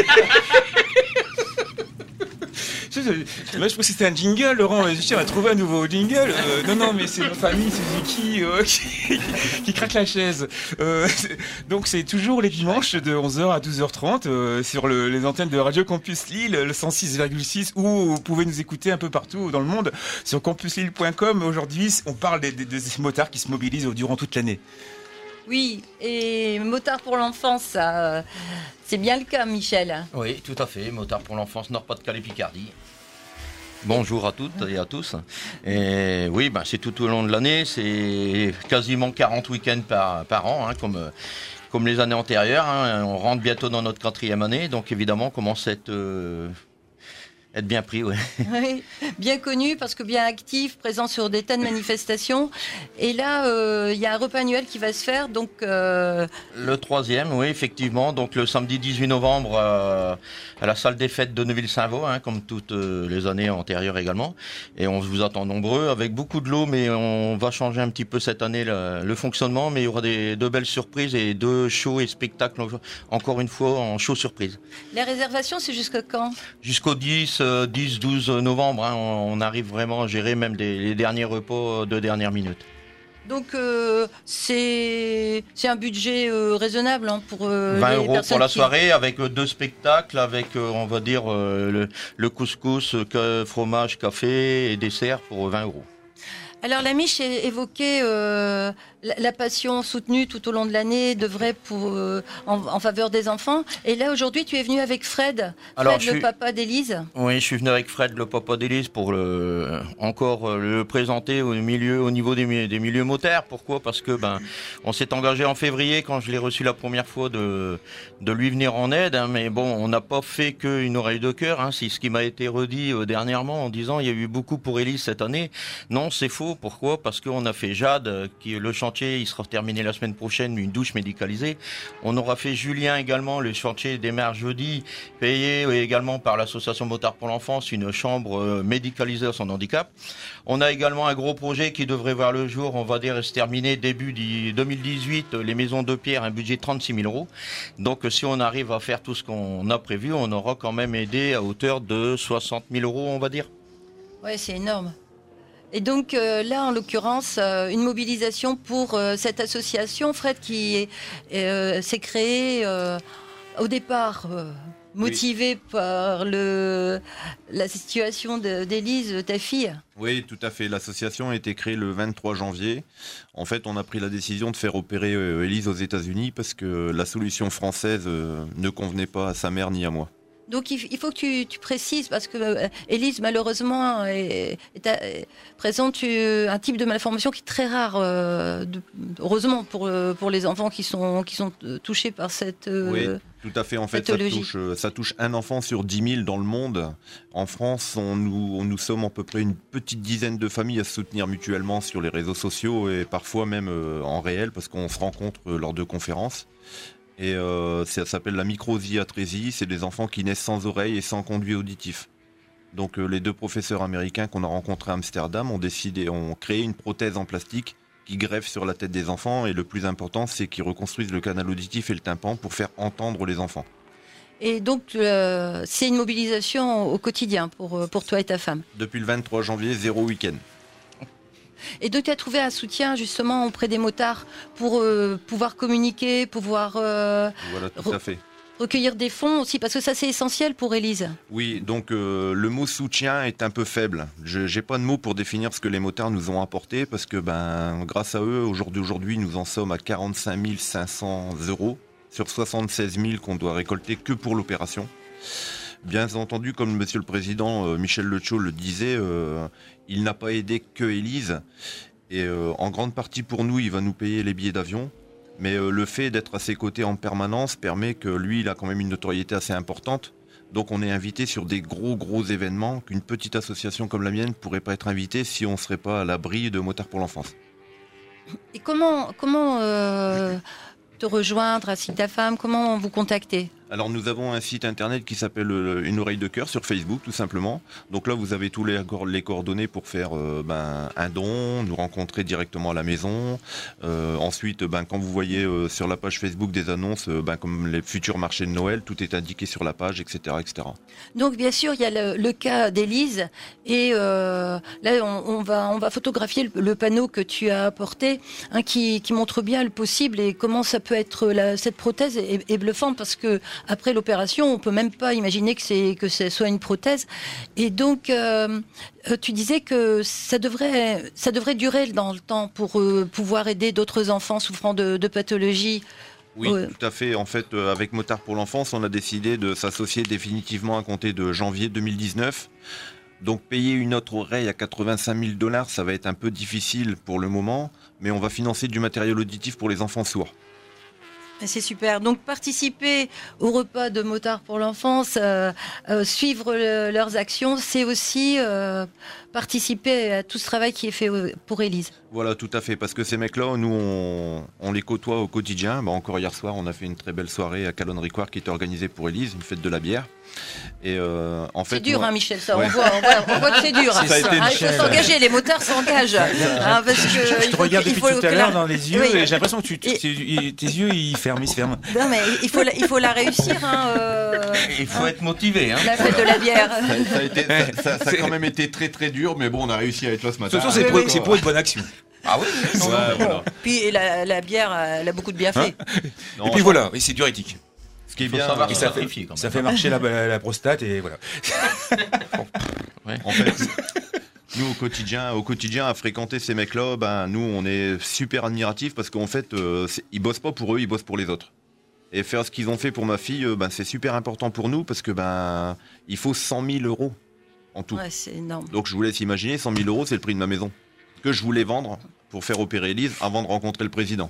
Moi, je pense que c'était un jingle, Laurent. On va trouver un nouveau jingle. Non, mais c'est ma famille Suzuki qui craque la chaise. Donc, c'est toujours les dimanches de 11h à 12h30 sur les antennes de Radio Campus Lille, le 106,6, ou vous pouvez nous écouter un peu partout dans le monde sur campuslille.com. Aujourd'hui, on parle de ces motards qui se mobilisent durant toute l'année. Oui, et motard pour l'enfance, ça, c'est bien le cas, Michel. Oui, tout à fait. Motard pour l'enfance, Nord-Pas-de-Calais-Picardie. Bonjour à toutes et à tous. Et oui, c'est tout au long de l'année. C'est quasiment 40 week-ends par an, hein, comme les années antérieures. Hein. On rentre bientôt dans notre 4e année. Donc évidemment, on commence à être bien pris, ouais. Oui, bien connu parce que bien actif, présent sur des tas de manifestations. Et là, il y a un repas annuel qui va se faire, donc... Le 3e, oui, effectivement. Donc le samedi 18 novembre à la salle des fêtes de Neuville-Saint-Vaux, hein, comme toutes les années antérieures également. Et on vous attend nombreux avec beaucoup de lots, mais on va changer un petit peu cette année le fonctionnement. Mais il y aura de belles surprises et 2 shows et spectacles, encore une fois, en show surprise. Les réservations, c'est jusqu'à quand ? Jusqu'au 10-12 novembre, hein, on arrive vraiment à gérer même les derniers repas de dernière minute. Donc c'est un budget raisonnable hein, pour 20 les euros personnes pour la qui... soirée avec 2 spectacles, avec on va dire le couscous, fromage, café et dessert pour 20 euros. Alors la Mich évoquait la passion soutenue tout au long de l'année de vrai en faveur des enfants. Et là aujourd'hui tu es venu avec Fred, Alors, le papa d'Élise. Oui, je suis venu avec Fred, le papa d'Élise, pour encore le présenter au niveau des milieux motards. Pourquoi ? Parce que on s'est engagé en février quand je l'ai reçu la première fois de lui venir en aide. Hein, mais bon, on n'a pas fait qu'une oreille de cœur. Hein, c'est ce qui m'a été redit dernièrement en disant il y a eu beaucoup pour Élise cette année. Non, c'est faux. Pourquoi ? Parce qu'on a fait Jade, le chantier il sera terminé la semaine prochaine, une douche médicalisée. On aura fait Julien également, le chantier démarre jeudi, payé également par l'association Motard pour l'enfance, une chambre médicalisée à son handicap. On a également un gros projet qui devrait voir le jour, on va dire, et se terminer début 2018, les maisons de pierre, un budget de 36 000 euros. Donc si on arrive à faire tout ce qu'on a prévu, on aura quand même aidé à hauteur de 60 000 euros, on va dire. Ouais, c'est énorme. Et donc là, en l'occurrence, une mobilisation pour cette association, Fred, qui s'est créée au départ motivée par la situation d'Élise, ta fille. Oui, tout à fait. L'association a été créée le 23 janvier. En fait, on a pris la décision de faire opérer Élise aux États-Unis parce que la solution française ne convenait pas à sa mère ni à moi. Donc il faut que tu précises, parce que Élise, malheureusement, présente un type de malformation qui est très rare, heureusement pour les enfants qui sont touchés par cette oui, tout à fait. En fait, ça touche un enfant sur 10 000 dans le monde. En France, nous sommes à peu près une petite dizaine de familles à se soutenir mutuellement sur les réseaux sociaux et parfois même en réel, parce qu'on se rencontre lors de conférences. Et ça s'appelle la microsiatrésie, c'est des enfants qui naissent sans oreille et sans conduit auditif. Donc les 2 professeurs américains qu'on a rencontrés à Amsterdam ont créé une prothèse en plastique qui greffe sur la tête des enfants, et le plus important, c'est qu'ils reconstruisent le canal auditif et le tympan pour faire entendre les enfants. Et donc c'est une mobilisation au quotidien pour toi et ta femme. Depuis le 23 janvier, 0 week-end. Et donc, tu as trouvé un soutien justement auprès des motards pour pouvoir communiquer, pouvoir Voilà, tout à fait. recueillir des fonds aussi, parce que ça c'est essentiel pour Élise. Oui, donc le mot soutien est un peu faible. Je n'ai pas de mots pour définir ce que les motards nous ont apporté, parce que grâce à eux, aujourd'hui, nous en sommes à 45 500 € sur 76 000 qu'on doit récolter que pour l'opération. Bien entendu, comme Monsieur le Président Michel Lechaud le disait, il n'a pas aidé que Élise. Et en grande partie pour nous, il va nous payer les billets d'avion. Mais le fait d'être à ses côtés en permanence permet que lui, il a quand même une notoriété assez importante. Donc on est invité sur des gros événements qu'une petite association comme la mienne ne pourrait pas être invitée si on ne serait pas à l'abri de Motards pour l'enfance. Et comment te rejoindre, ainsi que ta femme, comment vous contacter? Alors nous avons un site internet qui s'appelle Une oreille de cœur sur Facebook tout simplement. Donc là vous avez tous les coordonnées pour faire un don, nous rencontrer directement à la maison. Ensuite quand vous voyez sur la page Facebook des annonces comme les futurs marchés de Noël, tout est indiqué sur la page, etc. etc. Donc bien sûr il y a le cas d'Élise et là on va photographier le panneau que tu as apporté qui montre bien le possible et comment ça peut être cette prothèse est bluffante parce que après l'opération, on peut même pas imaginer que ce soit une prothèse. Et donc, tu disais que ça devrait durer dans le temps pour pouvoir aider d'autres enfants souffrant de pathologies. Oui, tout à fait. En fait, avec Motards pour l'enfance, on a décidé de s'associer définitivement à compter de janvier 2019. Donc, payer une autre oreille à 85 000 $, ça va être un peu difficile pour le moment, mais on va financer du matériel auditif pour les enfants sourds. C'est super. Donc participer au repas de Motards pour l'enfance, suivre leurs actions, c'est aussi participer à tout ce travail qui est fait pour Élise. Voilà, tout à fait. Parce que ces mecs-là, nous, on les côtoie au quotidien. Encore hier soir, on a fait une très belle soirée à Calonne-Ricoire qui était organisée pour Élise, une fête de la bière. Et en fait, c'est dur, Michel, ça. Ouais. On voit que c'est dur. Il faut s'engager, les motards s'engagent. Parce que je te regarde depuis tout à l'heure dans les yeux et j'ai l'impression que tes yeux ils se ferment. Non mais il faut la réussir. Il faut être motivé. La fête de la bière. Ça a quand même été très dur, mais bon, on a réussi à être là ce matin. De toute façon, c'est pour une bonne action. Ah oui. Voilà. Puis la bière, elle a beaucoup de bienfaits. Et puis voilà, et c'est diurétique. Ce qui est Faut bien, savoir ça sacrifier, quand même. Ça fait marcher la prostate et voilà. en fait, nous au quotidien, à fréquenter ces mecs-là, nous on est super admiratifs parce qu'en fait, ils bossent pas pour eux, ils bossent pour les autres. Et faire ce qu'ils ont fait pour ma fille, c'est super important pour nous parce que il faut 100 000 € en tout. Ouais, c'est énorme. Donc je vous laisse imaginer, 100 000 €, c'est le prix de ma maison que je voulais vendre pour faire opérer Élise avant de rencontrer le président.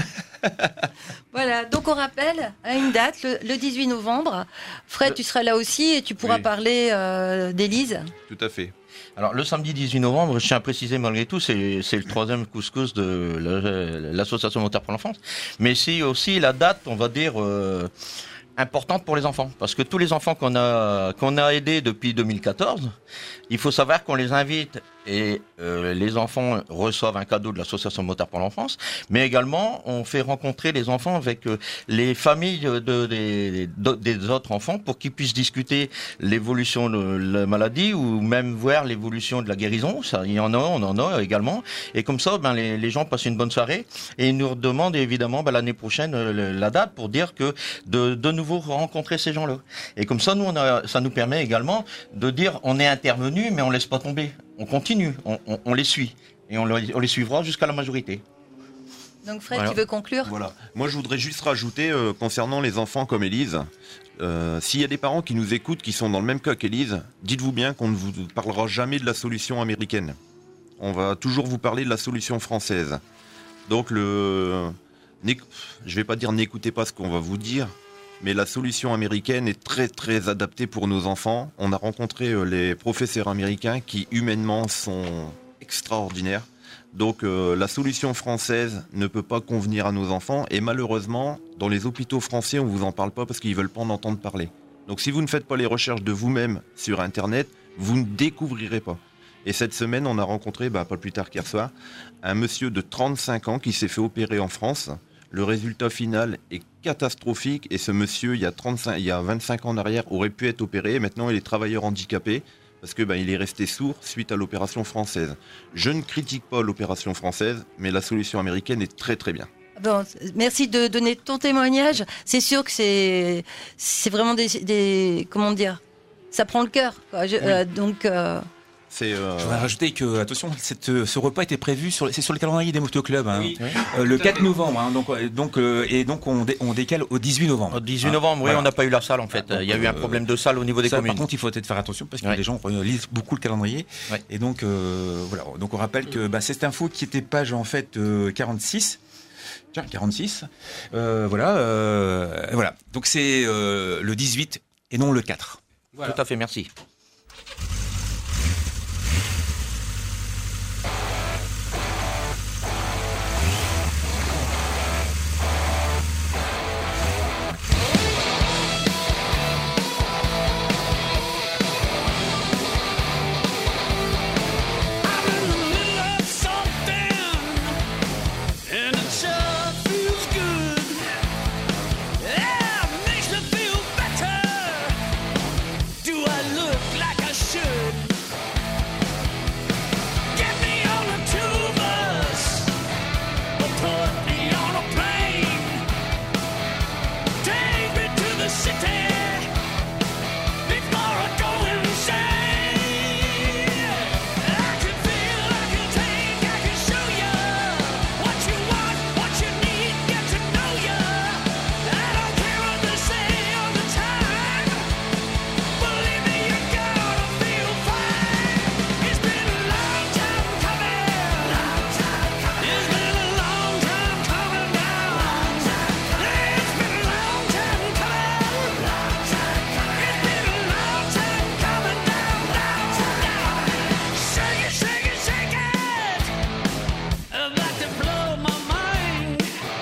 Voilà, donc on rappelle à une date, le 18 novembre. Fred, tu seras là aussi et tu pourras parler d'Élise. Tout à fait. Alors le samedi 18 novembre, je tiens à préciser malgré tout, c'est le 3e couscous de l'association Motards pour l'enfance. Mais c'est aussi la date, on va dire, importante pour les enfants. Parce que tous les enfants qu'on a aidés depuis 2014, il faut savoir qu'on les invite et les enfants reçoivent un cadeau de l'association Motards pour l'enfance, mais également on fait rencontrer les enfants avec les familles des autres enfants pour qu'ils puissent discuter l'évolution de la maladie ou même voir l'évolution de la guérison. Ça, on en a également. Et comme ça, les gens passent une bonne soirée et ils nous redemandent évidemment l'année prochaine la date pour dire que de nouveau rencontrer ces gens-là. Et comme ça, ça nous permet également de dire on est intervenu, mais on laisse pas tomber. On continue, on les suit et on les suivra jusqu'à la majorité. Donc Fred, tu veux conclure ? Voilà. Moi, je voudrais juste rajouter concernant les enfants comme Élise. S'il y a des parents qui nous écoutent, qui sont dans le même cas qu'Élise, dites-vous bien qu'on ne vous parlera jamais de la solution américaine. On va toujours vous parler de la solution française. Donc, je vais pas dire n'écoutez pas ce qu'on va vous dire, mais la solution américaine est très très adaptée pour nos enfants. On a rencontré les professeurs américains qui humainement sont extraordinaires. Donc la solution française ne peut pas convenir à nos enfants et malheureusement dans les hôpitaux français on vous en parle pas parce qu'ils veulent pas en entendre parler. Donc si vous ne faites pas les recherches de vous-même sur internet, vous ne découvrirez pas. Et cette semaine on a rencontré, pas plus tard qu'hier soir, un monsieur de 35 ans qui s'est fait opérer en France. Le résultat final est catastrophique et ce monsieur, il y a 25 ans en arrière, aurait pu être opéré. Maintenant, il est travailleur handicapé parce que il est resté sourd suite à l'opération française. Je ne critique pas l'opération française, mais la solution américaine est très très bien. Bon, merci de donner ton témoignage. C'est sûr que c'est vraiment des comment dire, ça prend le cœur, quoi. Donc. C'est Je voudrais rajouter que, attention, ce repas était prévu c'est sur le calendrier des motoclubs, hein. Oui. Le 4 novembre, hein, donc on décale au 18 novembre. Au 18 novembre, oui, Voilà. on n'a pas eu la salle en fait. Il y a eu un problème de salle au niveau des Ça, communes. par contre, il faut peut-être faire attention parce que Ouais. les gens lisent beaucoup le calendrier. Ouais. Et donc, voilà. Donc, on rappelle que cette info qui était page en fait 46. Tiens, 46. Voilà. Donc, c'est le 18 et non le 4. Voilà. Tout à fait, merci. I'm in the middle of something, and it sure feels good. Yeah, makes me feel better. Do I look like I should? Get me on a tour bus, or put me on a plane. Take me to the city before I go insane. I can feel, I can take, I can show you what you want, what you need, get to know you. I don't care what they say all the time. Believe me, you're gonna feel fine. It's been a long time coming. It's been a long time coming down. It's been a long time coming. It's been a long time coming down, down, down. Shake it, shake it, shake it. About to blow my mind.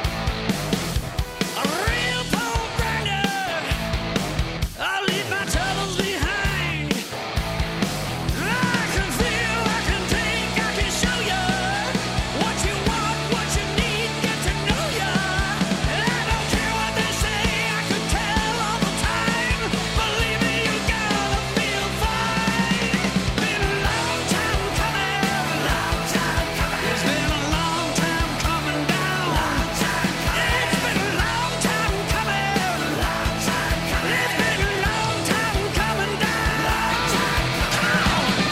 A real pole grinder. I'll leave my troubles behind. I can feel, I can take, I can show you what you want, what you need, get to know you. I don't care what they say, I can tell all the time. Believe me, you're gonna feel fine. Been a long time coming, long time coming. It's been a long time coming down. Long time coming. It's been a long time coming, long time coming. It's been a long time coming down. Long time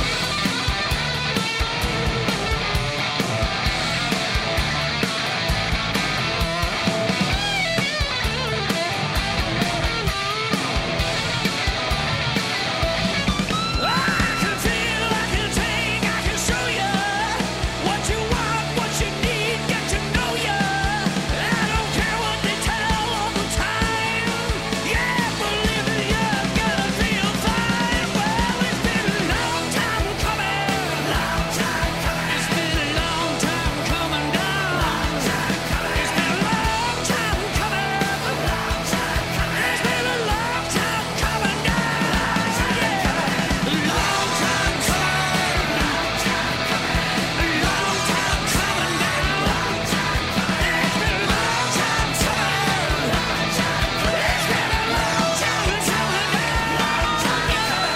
I can feel, I can take, I can show you what you want, what you need, get to know you. I don't care what they tell all the time. Yeah, believe me, you're gonna feel fine. Well, it's been a long time coming, long time coming. It's been a long time coming down, long time coming. It's been a long time coming, long time coming. It's been a long time coming down, long time coming. Long time coming, long time coming. Long time coming down, long time coming. It's been a long time coming, long time coming. It's been a long time coming down, long time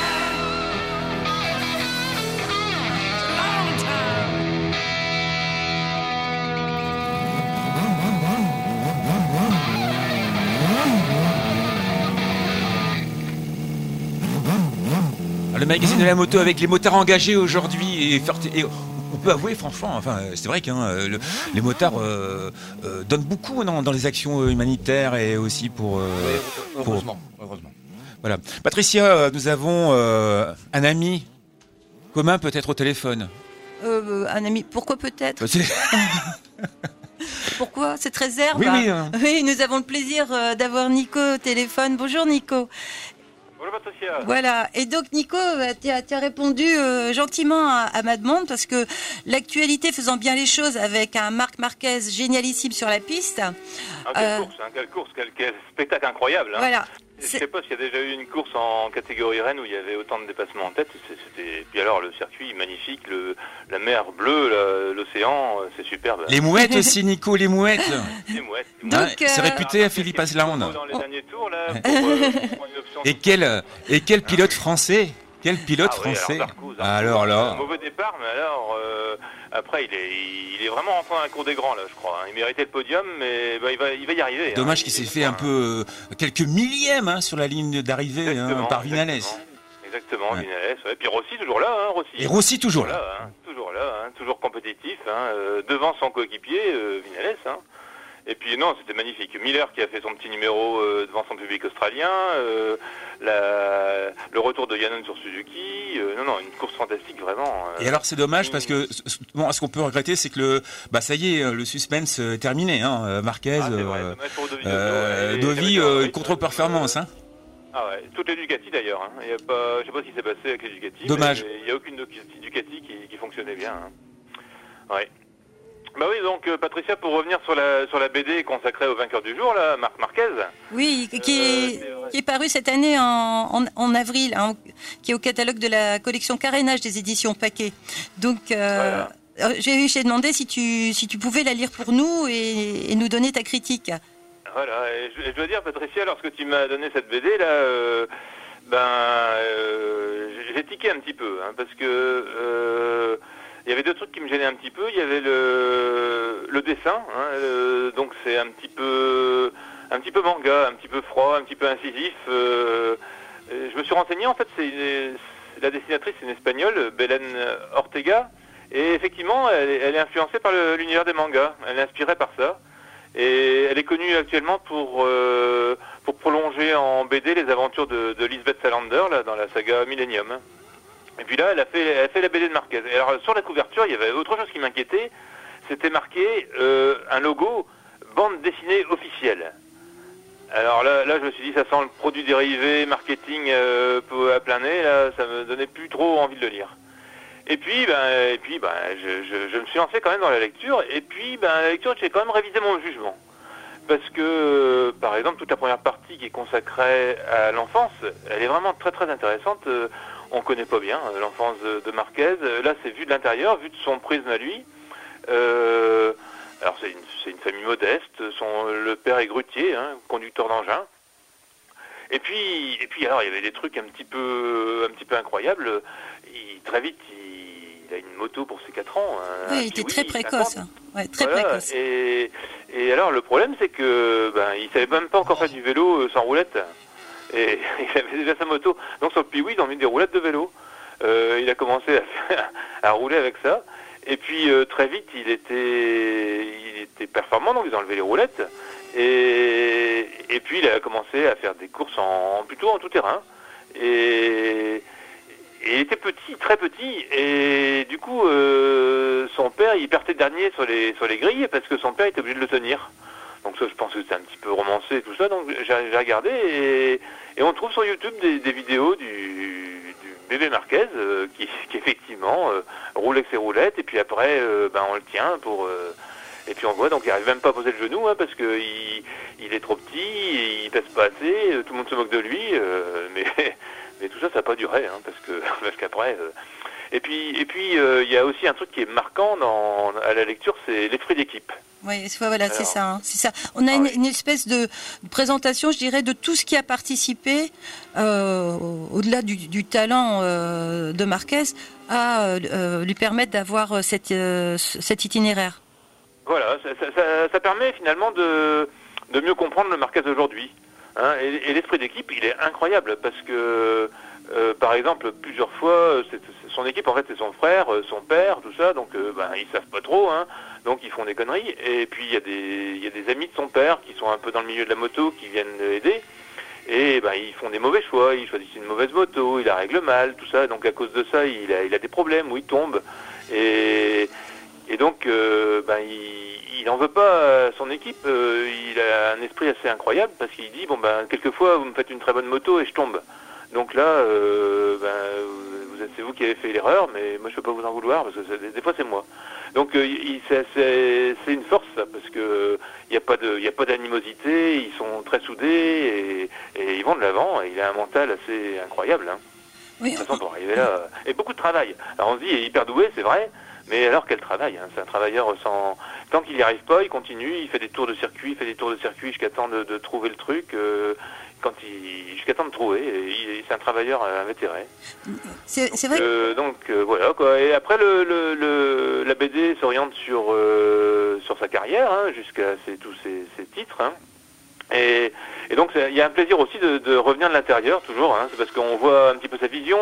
coming. Long time. Le magazine de la moto avec les motards engagés aujourd'hui et on peut avouer franchement, enfin c'est vrai que les motards donnent beaucoup dans les actions humanitaires et aussi pour Heureusement. voilà. Patricia, nous avons un ami commun peut-être au téléphone. Un ami, pourquoi peut-être? C'est- Pourquoi cette réserve? Oui, oui, hein. Oui, nous avons le plaisir d'avoir Nico au téléphone. Bonjour Nico. Bonjour Patricia. Voilà, et donc Nico, tu as répondu gentiment à ma demande parce que l'actualité faisant bien les choses avec un Marc Marquez génialissime sur la piste. Quelle course, quel spectacle incroyable. Hein. Voilà. Je sais pas s'il y a déjà eu une course en catégorie Rennes où il y avait autant de dépassements en tête. Puis alors le circuit magnifique, la mer bleue, l'océan, c'est superbe. Les mouettes aussi, Nico, les mouettes. Les mouettes. Donc, c'est réputé à Philippe Asland. Dans les derniers tours là. Pour une option Et quel pilote français Quel pilote Ah oui, français. Zarco, Alors là. un mauvais départ, mais alors après il est vraiment rentré dans la cour des grands là, je crois. Il méritait le podium, mais il va y arriver. Dommage qu'il s'est fait un peu quelques millièmes sur la ligne d'arrivée par Vinales. Exactement, Vinales. Ouais. Puis Rossi toujours là, Rossi. Et Rossi toujours là. Toujours compétitif, devant son coéquipier Vinales. Et puis non, c'était magnifique. Miller qui a fait son petit numéro devant son public australien, le retour de Yannon sur Suzuki, une course fantastique vraiment. Et alors c'est dommage parce que ce qu'on peut regretter, c'est que ça y est, le suspense est terminé. Marquez, Dovi, contre-performance. Ah ouais, toutes les Ducati d'ailleurs. Il y a pas, je sais pas ce qui s'est passé avec les Ducati. Dommage. Il n'y a aucune Ducati qui fonctionnait bien. Ouais. Bah oui, donc Patricia, pour revenir sur la BD consacrée au vainqueur du jour, là, Marc Marquez. Oui, qui est paru cette année en avril, qui est au catalogue de la collection Carénage des éditions Paquet. Donc, Voilà. j'ai demandé si tu pouvais la lire pour nous et nous donner ta critique. Voilà, et je dois dire, Patricia, lorsque tu m'as donné cette BD, là, j'ai tiqué un petit peu, parce que il y avait deux trucs qui me gênaient un petit peu. Il y avait le dessin, donc c'est un petit peu manga, un petit peu froid, un petit peu incisif. Je me suis renseigné, en fait, la dessinatrice, c'est une Espagnole, Belén Ortega, et effectivement, elle est influencée par l'univers des mangas. Elle est inspirée par ça. Et elle est connue actuellement pour prolonger en BD les aventures de Lisbeth Salander, là, dans la saga Millennium. Et puis là, elle a fait la BD de Marquez. Et alors, sur la couverture, il y avait autre chose qui m'inquiétait. C'était marqué un logo bande dessinée officielle. Alors là, je me suis dit, ça sent le produit dérivé, marketing à plein nez. Là, ça me donnait plus trop envie de le lire. Et puis, je me suis lancé quand même dans la lecture. Et puis, la lecture, j'ai quand même révisé mon jugement. Parce que, par exemple, toute la première partie qui est consacrée à l'enfance, elle est vraiment très très intéressante. On connaît pas bien l'enfance de Marquez. Là, c'est vu de l'intérieur, vu de son prisme à lui. Alors, c'est une famille modeste. Le père est grutier, conducteur d'engin. Et puis, alors, il y avait des trucs un petit peu incroyables. Très vite, il a une moto pour ses 4 ans. Oui, il était très précoce. Ouais, très précoce. Et alors, le problème, c'est que il savait même pas encore faire du vélo sans roulette. Et il avait déjà sa moto. Donc sur le Piwi, ils ont mis des roulettes de vélo. Il a commencé à rouler avec ça. Et puis très vite, il était performant, donc ils ont enlevé les roulettes. Et puis il a commencé à faire des courses plutôt en tout terrain. Et il était petit, très petit. Et du coup, son père, il partait dernier sur les grilles parce que son père était obligé de le tenir. Donc ça, je pense que c'est un petit peu romancé et tout ça. Donc j'ai regardé et on trouve sur YouTube des vidéos du bébé Marquez qui effectivement roule avec ses roulettes. Et puis après, on le tient et puis on voit, donc il n'arrive même pas à poser le genou parce que il est trop petit, il pèse pas assez, tout le monde se moque de lui. Mais tout ça, ça n'a pas duré, parce qu'après... Et puis, il y a aussi un truc qui est marquant à la lecture, c'est l'esprit d'équipe. Oui, voilà, c'est ça. On a une espèce de présentation, je dirais, de tout ce qui a participé, au-delà du talent de Marquez, à lui permettre d'avoir cet itinéraire. Voilà, ça permet finalement de mieux comprendre le Marquez d'aujourd'hui. Et l'esprit d'équipe, il est incroyable, parce que, par exemple, plusieurs fois, son équipe, en fait, c'est son frère, son père, tout ça, donc ils savent pas trop, donc ils font des conneries. Et puis il y a des amis de son père qui sont un peu dans le milieu de la moto, qui viennent l'aider, et ils font des mauvais choix, ils choisissent une mauvaise moto, il la règle mal, tout ça, donc à cause de ça, il a des problèmes, où il tombe, et donc il n'en veut pas à son équipe, il a un esprit assez incroyable, parce qu'il dit, quelquefois vous me faites une très bonne moto et je tombe. Donc là, c'est vous qui avez fait l'erreur, mais moi je peux pas vous en vouloir, parce que des fois c'est moi. Donc c'est une force, ça, parce que il y a pas d'animosité, ils sont très soudés et ils vont de l'avant, et il a un mental assez incroyable. Oui, de toute façon, pour arriver là, et beaucoup de travail. Alors on se dit, il est hyper doué, c'est vrai, mais alors quel travail, c'est un travailleur sans... Tant qu'il n'y arrive pas, il continue, il fait des tours de circuit, jusqu'à temps de trouver le truc. jusqu'à temps de trouver. C'est un travailleur invétéré. C'est vrai. Donc voilà quoi. Et après la BD s'oriente sur sa carrière, hein, jusqu'à tous ses titres. Hein. Et donc il y a un plaisir aussi de revenir de l'intérieur toujours. Hein, c'est parce qu'on voit un petit peu sa vision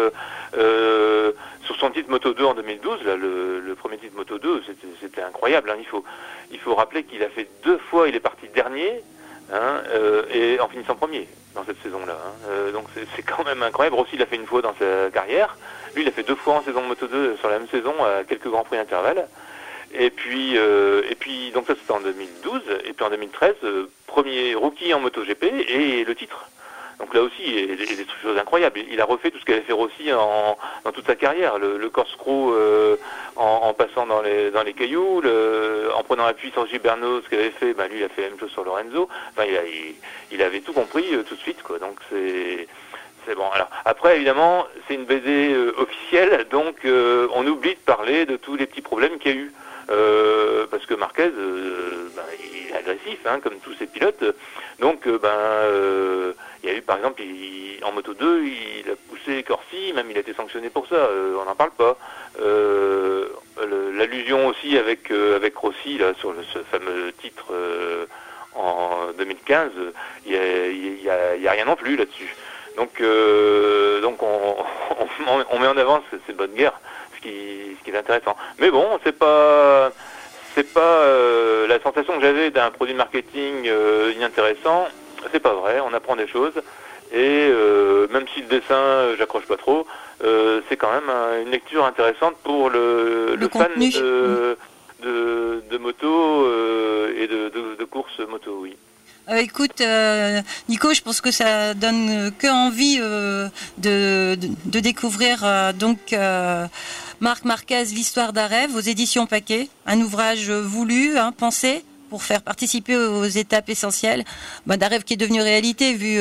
sur son titre Moto 2 en 2012. Là, le premier titre Moto 2, c'était incroyable. Hein, il faut rappeler qu'il a fait 2 fois, il est parti dernier. Hein, et en finissant premier dans cette saison-là. Hein. Donc c'est quand même incroyable. Aussi, il a fait une fois dans sa carrière. Lui, il a fait 2 fois en saison de Moto 2 sur la même saison, à quelques grands prix d'intervalle. Et puis donc ça c'était en 2012. Et puis en 2013, premier rookie en MotoGP et le titre. Donc là aussi, il y a des choses incroyables. Il a refait tout ce qu'avait fait Rossi dans toute sa carrière. Le corkscrew en passant dans les cailloux, en prenant appui sur Gilberno, ce qu'il avait fait, lui il a fait la même chose sur Lorenzo. Enfin, il avait tout compris tout de suite, quoi. Donc c'est bon. Alors après, évidemment, c'est une BD officielle, donc on oublie de parler de tous les petits problèmes qu'il y a eu. Parce que Marquez, il est agressif, hein, comme tous ses pilotes. Donc, il y a eu, par exemple, en Moto 2, il a poussé Corsi, même il a été sanctionné pour ça. On n'en parle pas. L'allusion aussi avec Rossi là sur ce fameux titre en 2015, il y a rien non plus là-dessus. Donc on met en avant ces bonnes guerres, ce qui est intéressant. Mais bon, c'est pas la sensation que j'avais d'un produit marketing inintéressant. C'est pas vrai, on apprend des choses. Et même si le dessin, j'accroche pas trop, c'est quand même une lecture intéressante pour le fan de moto et de course moto, oui. Écoute, Nico, je pense que ça donne que envie de découvrir Marc Marquez, l'histoire d'un rêve, aux éditions Paquet, un ouvrage voulu, pensé pour faire participer aux étapes essentielles d'un rêve qui est devenu réalité vu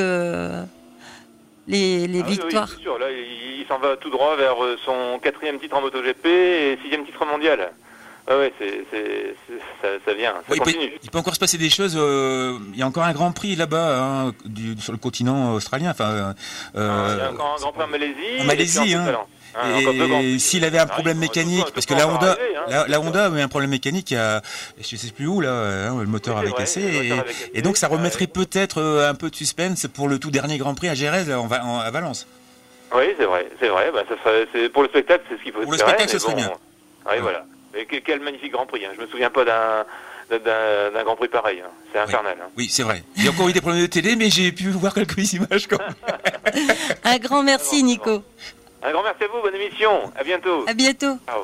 les victoires. Oui, c'est sûr. Là, il s'en va tout droit vers son 4e titre en MotoGP et 6e titre mondial. Ouais, ça vient, ça continue. Il peut encore se passer des choses. Il y a encore un Grand Prix là-bas, hein, sur le continent australien. Enfin, il y a encore un Grand Prix en Malaisie. En Malaisie, et s'il avait un problème mécanique, parce que la Honda avait un problème mécanique, je sais plus où là, le moteur avait cassé, et donc ça remettrait peut-être un peu de suspense pour le tout dernier Grand Prix à Jerez, à Valence. Oui, c'est vrai. C'est pour le spectacle, c'est ce qu'il faut espérer. Pour le spectacle, ce serait bien. Oui, voilà. Et quel magnifique Grand Prix. Hein. Je me souviens pas d'un Grand Prix pareil. Hein. C'est infernal. Hein. Oui, c'est vrai. Il y a encore eu des problèmes de télé, mais j'ai pu voir quelques images quand même. Un grand merci, Nico. Un grand merci à vous. Bonne émission. À bientôt. À bientôt. Ciao.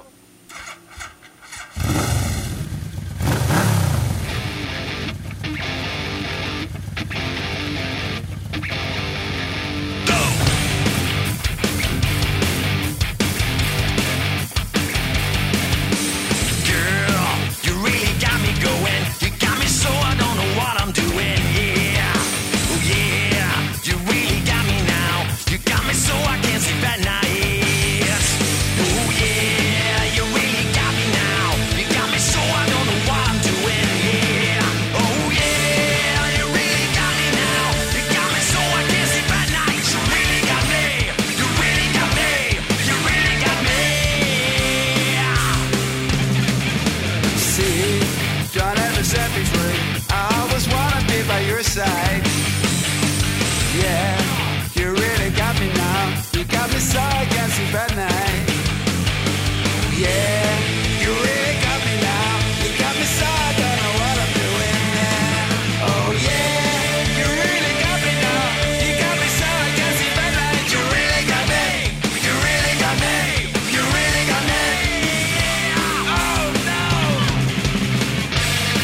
side. Yeah, you really got me now. You got me so I can't sleep at night. Yeah, you really got me now. You got me so I don't know what I'm doing now. Oh yeah, you really got me now. You got me so I can't sleep at night. You really got me. You really got me. You really got me. Oh no.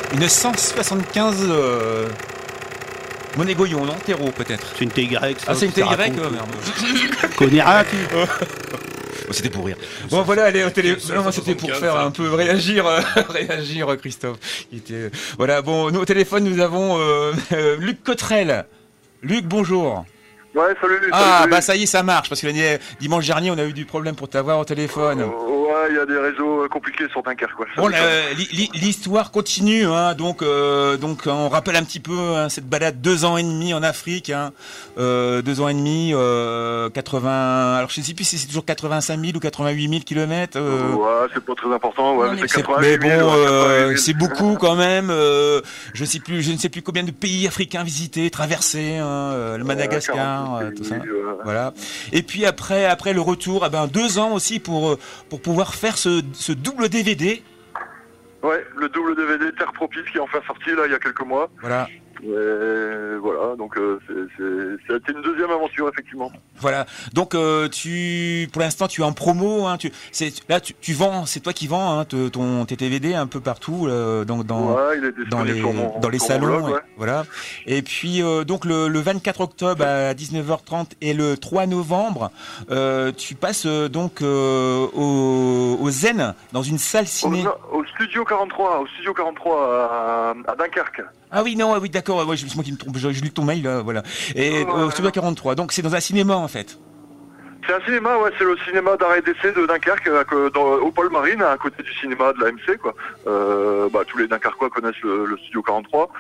Une 175 Monet Goyon, non? Terreau, peut-être. C'est une TY. Ah, c'est une TY, merde. Connais rien, tu. Bon, c'était pour rire. Bon, voilà, allez, au télé. Non, c'était pour faire un peu réagir, Christophe. Il était, voilà, bon, nous, au téléphone, nous avons Luc Cottrell. Luc, bonjour. Ouais, salut. Ah, salut. bah ça y est, ça marche, parce que dimanche dernier, on a eu du problème pour t'avoir au téléphone. Ouais, il y a des réseaux compliqués sur Dunkerque, quoi. Bon, l'histoire continue, hein, donc on rappelle un petit peu hein, cette balade 2 ans et demi en Afrique, hein, 2 ans et demi, 80, alors je ne sais plus si c'est toujours 85 000 ou 88 000 kilomètres. Ouais, c'est pas très important, ouais, mais c'est 88 000. Mais bon, 88 000. c'est beaucoup quand même. Je ne sais plus combien de pays africains visités, traversés, hein, le Madagascar, tout ça. Voilà. Et puis après le retour, 2 ans aussi pour pouvoir faire ce double DVD. Ouais, le double DVD Terre Propice qui est enfin sorti là il y a quelques mois. Voilà. Et voilà, donc c'était une deuxième aventure effectivement. Voilà. Donc pour l'instant tu es en promo, hein, tu vends, c'est toi qui vends hein, tes DVD un peu partout dans les salons, blog, ouais. Voilà. Et puis donc le 24 octobre à 19h30 et le 3 novembre, tu passes donc au Zen dans une salle ciné. Au Studio 43, à Dunkerque. Ah oui, non, oui, d'accord, ouais, c'est moi qui me trompe, j'ai lu ton mail, là, voilà. Et au Studio 43, donc c'est dans un cinéma en fait. C'est un cinéma, ouais, c'est le cinéma d'arrêt d'essai de Dunkerque, au Pôle Marine, à côté du cinéma de l'AMC, quoi. Tous les Dunkerquois connaissent le Studio 43.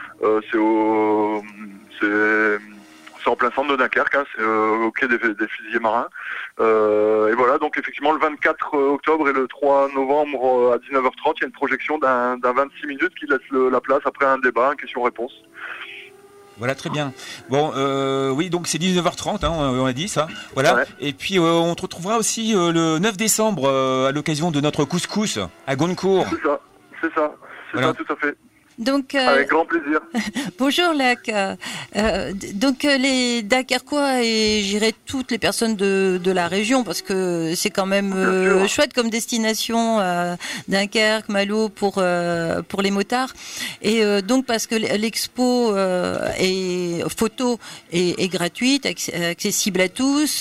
C'est en plein centre de Dunkerque, hein, c'est au quai des Fusiliers Marins. Et voilà, donc effectivement le 24 octobre et le 3 novembre à 19h30, il y a une projection d'un 26 minutes qui laisse la place après un débat, une question-réponse. Voilà, très bien. Bon, oui, donc c'est 19h30, hein, on a dit ça. Voilà. Ouais. Et puis on te retrouvera aussi le 9 décembre à l'occasion de notre couscous à Goncourt. C'est ça, tout à fait. Donc, avec grand plaisir. Bonjour Lac. Donc les Dunkerquois et j'irai toutes les personnes de la région parce que c'est quand même chouette comme destination Dunkerque, Malo pour les motards et donc parce que l'expo est photo est gratuite, accessible à tous,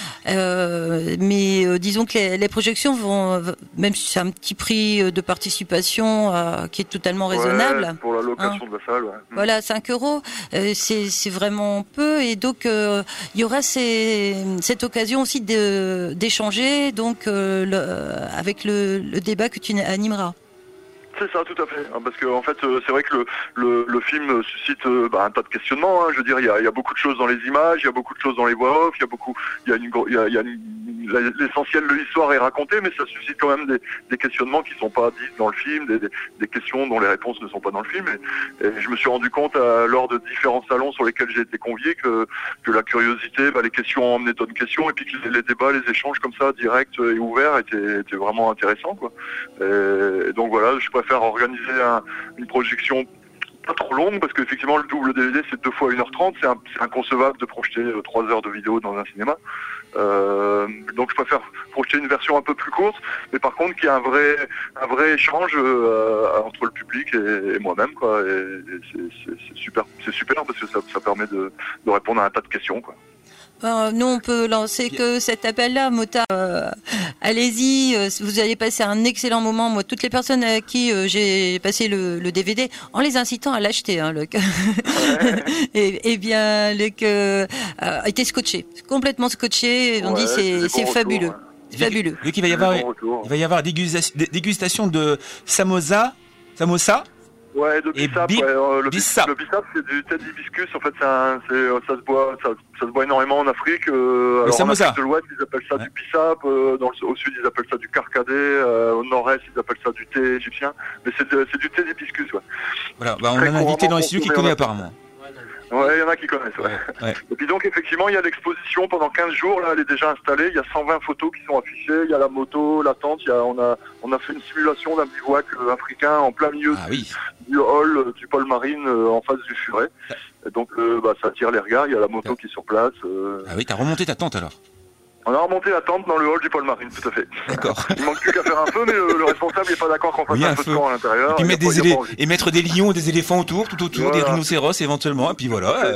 mais disons que les projections vont, même si c'est un petit prix de participation qui est totalement raisonnable. Pour la location de la salle, ouais. Voilà, 5 €, c'est vraiment peu. Et donc, il y aura cette occasion aussi d'échanger donc, avec le débat que tu animeras. C'est ça, tout à fait. Parce que en fait, c'est vrai que le film suscite un tas de questionnements. Hein. Je veux dire, il y a beaucoup de choses dans les images, il y a beaucoup de choses dans les voix off, l'essentiel de l'histoire est raconté, mais ça suscite quand même des questionnements qui sont pas dits dans le film, des questions dont les réponses ne sont pas dans le film. Et je me suis rendu compte lors de différents salons sur lesquels j'ai été convié que la curiosité, les questions emmenaient d'autres questions, et puis que les débats, les échanges comme ça, directs et ouverts, étaient vraiment intéressants, quoi. Et donc voilà, je préfère organiser une projection pas trop longue parce qu'effectivement le double DVD c'est 2 fois 1h30, c'est inconcevable de projeter 3 heures de vidéo dans un cinéma. Donc je préfère projeter une version un peu plus courte, mais par contre qu'il y ait un vrai échange entre le public et moi-même, quoi. Et c'est super parce que ça permet de répondre à un tas de questions, quoi. Nous, on peut lancer que cet appel-là, Motard. Allez-y, vous allez passer un excellent moment. Moi, toutes les personnes à qui j'ai passé le DVD, en les incitant à l'acheter, hein, Luc. et bien, Luc était scotché, complètement scotché. On dit c'est fabuleux. Retour, ouais. C'est fabuleux. Luc, il va y avoir dégustation de samosa. Ouais, de bissap. Le bissap, c'est du thé d'hibiscus. En fait, ça se boit énormément en Afrique. Le samosa. En Afrique de l'Ouest, ils appellent ça du bissap. Au sud, ils appellent ça du carcadé. Au nord-est, ils appellent ça du thé égyptien. Mais c'est du thé d'hibiscus, ouais. Voilà, on a un invité dans les studios qui connaît apparemment. Ouais, il y en a qui connaissent, ouais. Et puis donc, effectivement, il y a l'exposition pendant 15 jours, là, elle est déjà installée. Il y a 120 photos qui sont affichées. Il y a la moto, la tente. On a fait une simulation d'un bivouac africain en plein milieu du hall du Pôle Marine en face du Furet. Et donc, ça attire les regards. Il y a la moto qui est sur place. Ah oui, t'as remonté ta tente alors? On a remonté la tente dans le hall du pôle marine, tout à fait. D'accord. Il manque plus qu'à faire un feu, mais le responsable n'est pas d'accord qu'on fasse Oui, un feu de camp à l'intérieur. Et puis Il a pas envie. et mettre des lions ou des éléphants autour, tout autour, des Voilà. rhinocéros éventuellement, et puis voilà.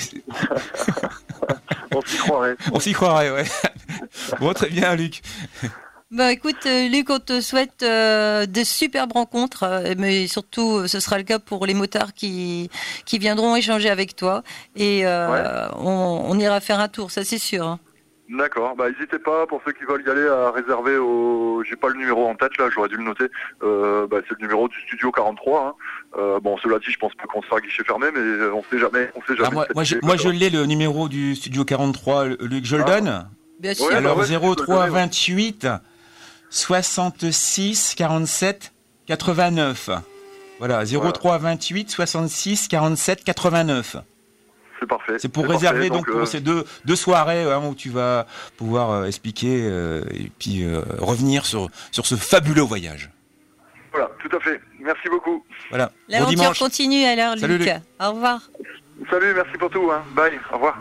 On s'y croirait. On s'y croirait, ouais. Bon, très bien, Luc. Bah écoute, Luc, on te souhaite de superbes rencontres, mais surtout, ce sera le cas pour les motards qui viendront échanger avec toi. Et on ira faire un tour, ça c'est sûr. Hein. D'accord, bah n'hésitez pas, pour ceux qui veulent y aller, à réserver au... J'ai pas le numéro en tête là, j'aurais dû le noter. C'est le numéro du studio 43. Hein. Bon, cela dit, je pense pas qu'on se fera guichet fermé, mais on sait jamais. Alors moi, je l'ai, le numéro du studio 43, Luc, je le donne. Bien sûr. Alors 03 28 66 47 89. Voilà, 03 28 66 47 89. C'est parfait. C'est pour C'est réserver parfait, donc pour ces deux soirées hein, où tu vas pouvoir expliquer et puis revenir sur ce fabuleux voyage. Voilà, tout à fait. Merci beaucoup. Voilà. Bon L'aventure dimanche. continue alors, Salut, Luc. Luc. Au revoir. Salut, merci pour tout. Hein. Bye, au revoir.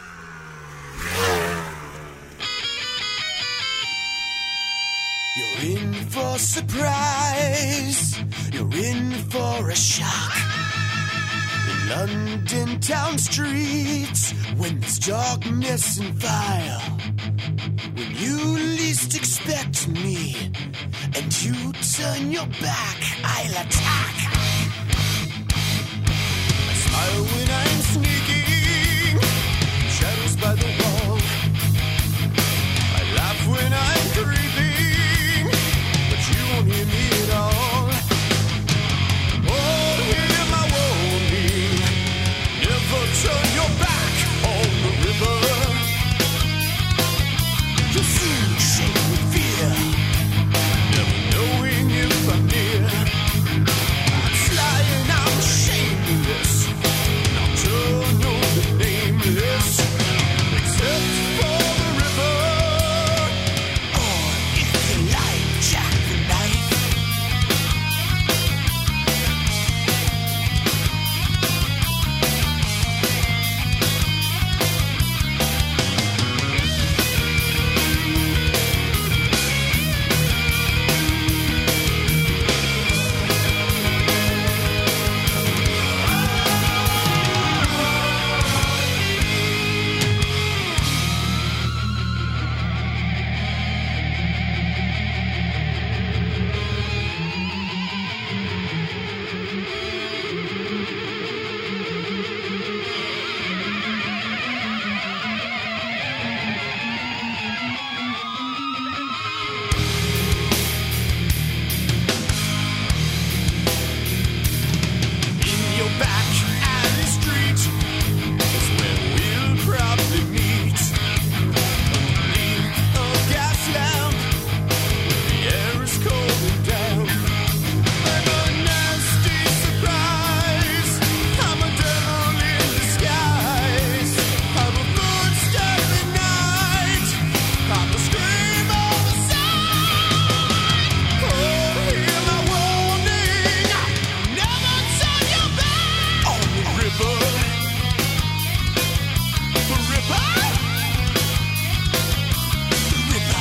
You're in for surprise. You're in for a shock. In London town streets, when there's darkness and fire, when you least expect me, and you turn your back, I'll attack. I smile when I'm sneaking, shadows by the wall. I laugh when I'm creeping, but you won't hear me at all. Oh, hear my warning, never turn your back on the river. You'll soon shake with fear, never knowing if I'm near. I'm flying, I'm shameless, now turn on the nameless, except for the river. Or if you like, Jack the Knife. In your back alley street is where we'll probably meet. Underneath a gas lamp, where the air is cooling down. I'm a nasty surprise. I'm a devil in disguise. I'm a footstep at night. I'm the scream of the sun. Oh, hear my warning. Never turn your back on the river. The river. The river.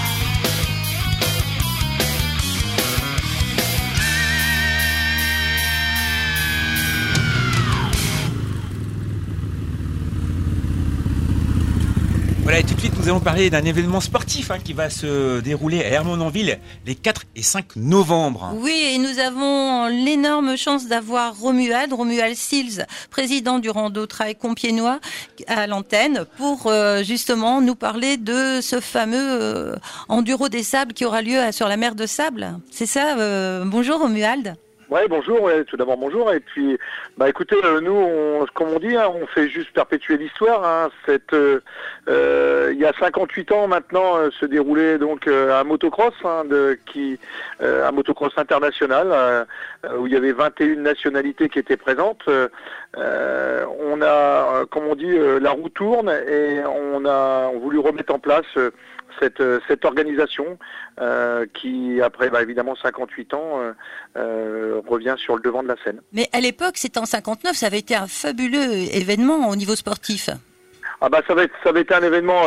Voilà, et tout de suite, nous allons parler d'un événement sportif hein, qui va se dérouler à Hermonville les 4 et 5 novembre. Oui, et nous avons l'énorme chance d'avoir Romuald Sils, président du Rando Trail Compiègnois, à l'antenne, pour justement nous parler de ce fameux Enduro des Sables qui aura lieu sur la mer de Sable. C'est ça bonjour Romuald. Ouais, bonjour, ouais, tout d'abord bonjour. Et puis, bah écoutez, nous, comme on dit, hein, on fait juste perpétuer l'histoire. Hein, il y a 58 ans maintenant, se déroulait donc un motocross, hein, un motocross international, où il y avait 21 nationalités qui étaient présentes. On a, comme on dit, la roue tourne et on a voulu remettre en place cette organisation qui, après évidemment 58 ans, revient sur le devant de la scène. Mais à l'époque, c'était en 59, ça avait été un fabuleux événement au niveau sportif. Ah bah ça va être un événement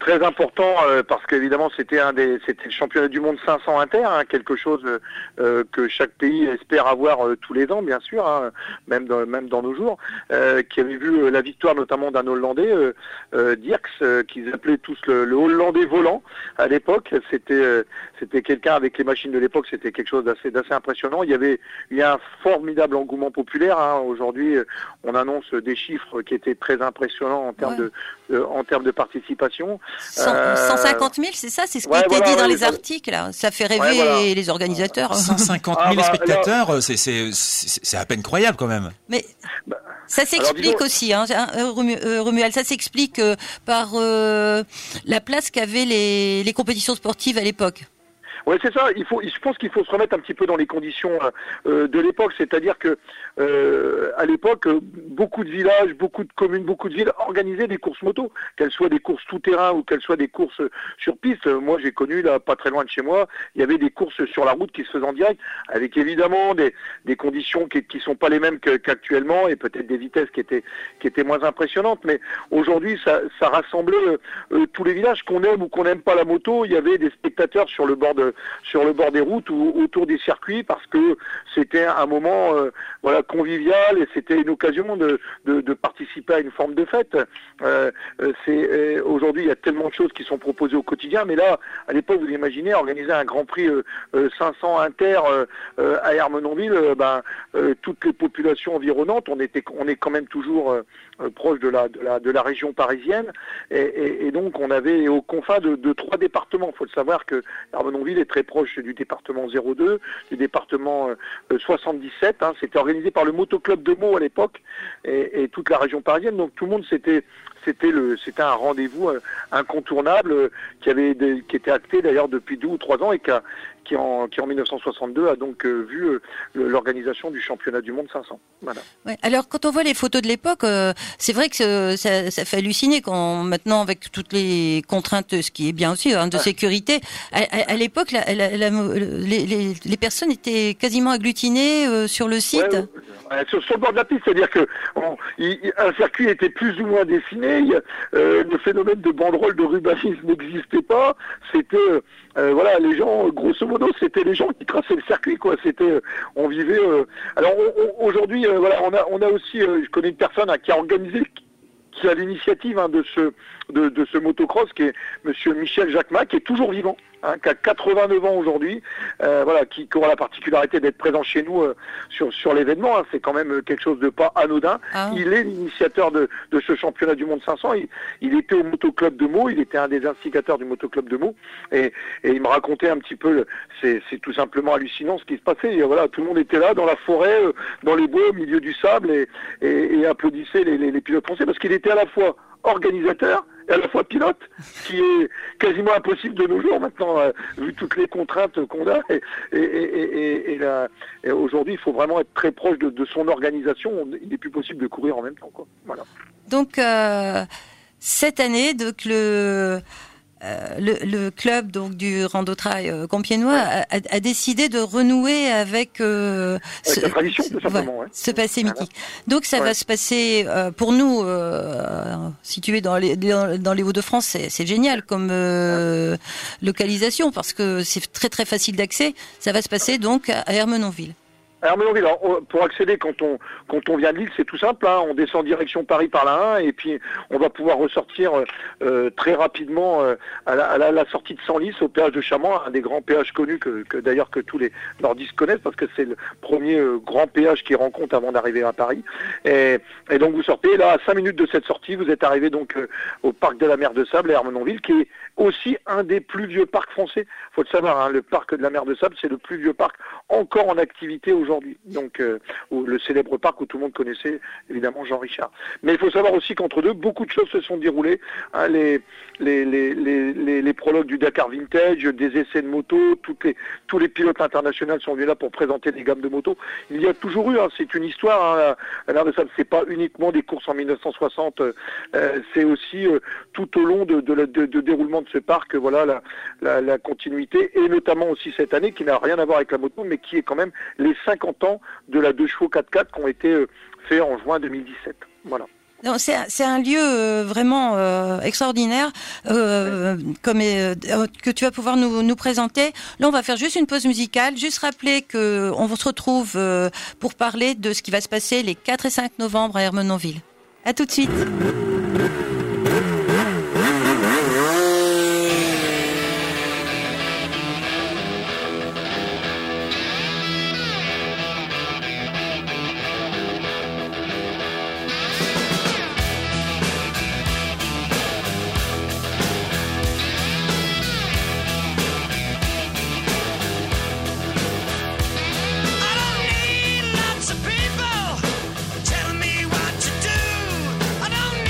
très important parce qu'évidemment c'était c'était le championnat du monde 500 inter, hein, quelque chose que chaque pays espère avoir tous les ans, bien sûr, hein, même dans nos jours, qui avait vu la victoire notamment d'un Hollandais, Dirks, qu'ils appelaient tous le Hollandais volant à l'époque. C'était quelqu'un avec les machines de l'époque, c'était quelque chose d'assez impressionnant. Il y a un formidable engouement populaire. Hein. Aujourd'hui, on annonce des chiffres qui étaient très impressionnants en termes de participation. 150 000, c'est ça, c'est ce qui était dit dans les articles. Là. Ça fait rêver les organisateurs. 150 000 spectateurs, c'est à peine croyable quand même. Mais ça s'explique aussi, hein, Romuald, ça s'explique par la place qu'avaient les compétitions sportives à l'époque. Oui, c'est ça. Je pense qu'il faut se remettre un petit peu dans les conditions de l'époque. C'est-à-dire que à l'époque, beaucoup de villages, beaucoup de communes, beaucoup de villes organisaient des courses moto, qu'elles soient des courses tout-terrain ou qu'elles soient des courses sur piste. Moi, j'ai connu, là, pas très loin de chez moi, il y avait des courses sur la route qui se faisaient en direct, avec évidemment des conditions qui sont pas les mêmes qu'actuellement et peut-être des vitesses qui étaient moins impressionnantes. Mais aujourd'hui, ça rassemblait tous les villages, qu'on aime ou qu'on n'aime pas la moto. Il y avait des spectateurs sur le bord des routes ou autour des circuits parce que c'était un moment convivial et c'était une occasion de participer à une forme de fête. Aujourd'hui, il y a tellement de choses qui sont proposées au quotidien, mais là, à l'époque, vous imaginez organiser un Grand Prix 500 inter à Ermenonville, toutes les populations environnantes, on est quand même toujours proche de la région parisienne et donc on avait aux confins de 3 départements. Il faut le savoir que Ermenonville est très proche du département 02, du département 77. Hein, c'était organisé par le motoclub de Meaux à l'époque et toute la région parisienne. Donc tout le monde c'était un rendez-vous incontournable qui était acté d'ailleurs depuis 2 ou 3 ans et qui en 1962 a donc vu l'organisation du championnat du monde 500. Voilà. Ouais. Alors quand on voit les photos de l'époque, c'est vrai que ça fait halluciner maintenant avec toutes les contraintes, ce qui est bien aussi, de sécurité. À l'époque, les personnes étaient quasiment agglutinées sur le site. Sur le bord de la piste, c'est-à-dire que un circuit était plus ou moins dessiné. Le phénomène de banderole, de rubanisme n'existait pas. C'était les gens, grosso modo, c'était les gens qui traçaient le circuit, quoi. On vivait. Alors aujourd'hui, on a aussi, je connais une personne qui a organisé, qui a l'initiative de ce motocross, qui est Monsieur Michel Jacquemat, qui est toujours vivant, qui a 89 ans aujourd'hui, qui aura la particularité d'être présent chez nous sur l'événement. C'est quand même quelque chose de pas anodin. Il est l'initiateur de ce championnat du monde 500. Il était au motoclub de Meaux, il était un des instigateurs du motoclub de Meaux, et il me racontait un petit peu. C'est tout simplement hallucinant ce qui se passait. Et tout le monde était là dans la forêt, dans les bois, au milieu du sable, et applaudissait les pilotes français parce qu'il était à la fois organisateur et à la fois pilote, ce qui est quasiment impossible de nos jours maintenant, vu toutes les contraintes qu'on a. Et aujourd'hui, il faut vraiment être très proche de son organisation. Il n'est plus possible de courir en même temps, quoi. Voilà. Donc cette année, donc le club donc du rando-trail compiègnois a décidé de renouer avec la tradition, tout simplement, ce passé mythique. Donc ça va se passer pour nous situés dans les Hauts-de-France, c'est génial comme localisation parce que c'est très très facile d'accès. Ça va se passer donc à Ermenonville. Ermenonville, pour accéder quand on vient de Lille, c'est tout simple, on descend direction Paris par la 1 et puis on va pouvoir ressortir très rapidement à la sortie de Senlis au péage de Chamois, un des grands péages connus que d'ailleurs que tous les nordistes connaissent parce que c'est le premier grand péage qu'ils rencontrent avant d'arriver à Paris. Et donc vous sortez là à 5 minutes de cette sortie, vous êtes arrivé donc au parc de la Mer de Sable à Ermenonville, qui est aussi un des plus vieux parcs français. Faut le savoir, le parc de la Mer de Sable, c'est le plus vieux parc encore en activité aujourd'hui. Donc le célèbre parc où tout le monde connaissait évidemment Jean Richard. Mais il faut savoir aussi qu'entre deux, beaucoup de choses se sont déroulées. Les prologues du Dakar Vintage, des essais de moto, tous les pilotes internationaux sont venus là pour présenter des gammes de motos. Il y a toujours eu, c'est une histoire. La Mer de Sable, c'est pas uniquement des courses en 1960, c'est aussi tout au long de déroulement de ce parc, la continuité, et notamment aussi cette année qui n'a rien à voir avec la moto, mais qui est quand même les 50 ans de la 2 chevaux 4x4 qui ont été faits en juin 2017. Voilà. Non, c'est un lieu vraiment extraordinaire que tu vas pouvoir nous présenter. Là, on va faire juste une pause musicale. Juste rappeler que on se retrouve pour parler de ce qui va se passer les 4 et 5 novembre à Ermenonville. À tout de suite. Lots of people telling me what to do. I don't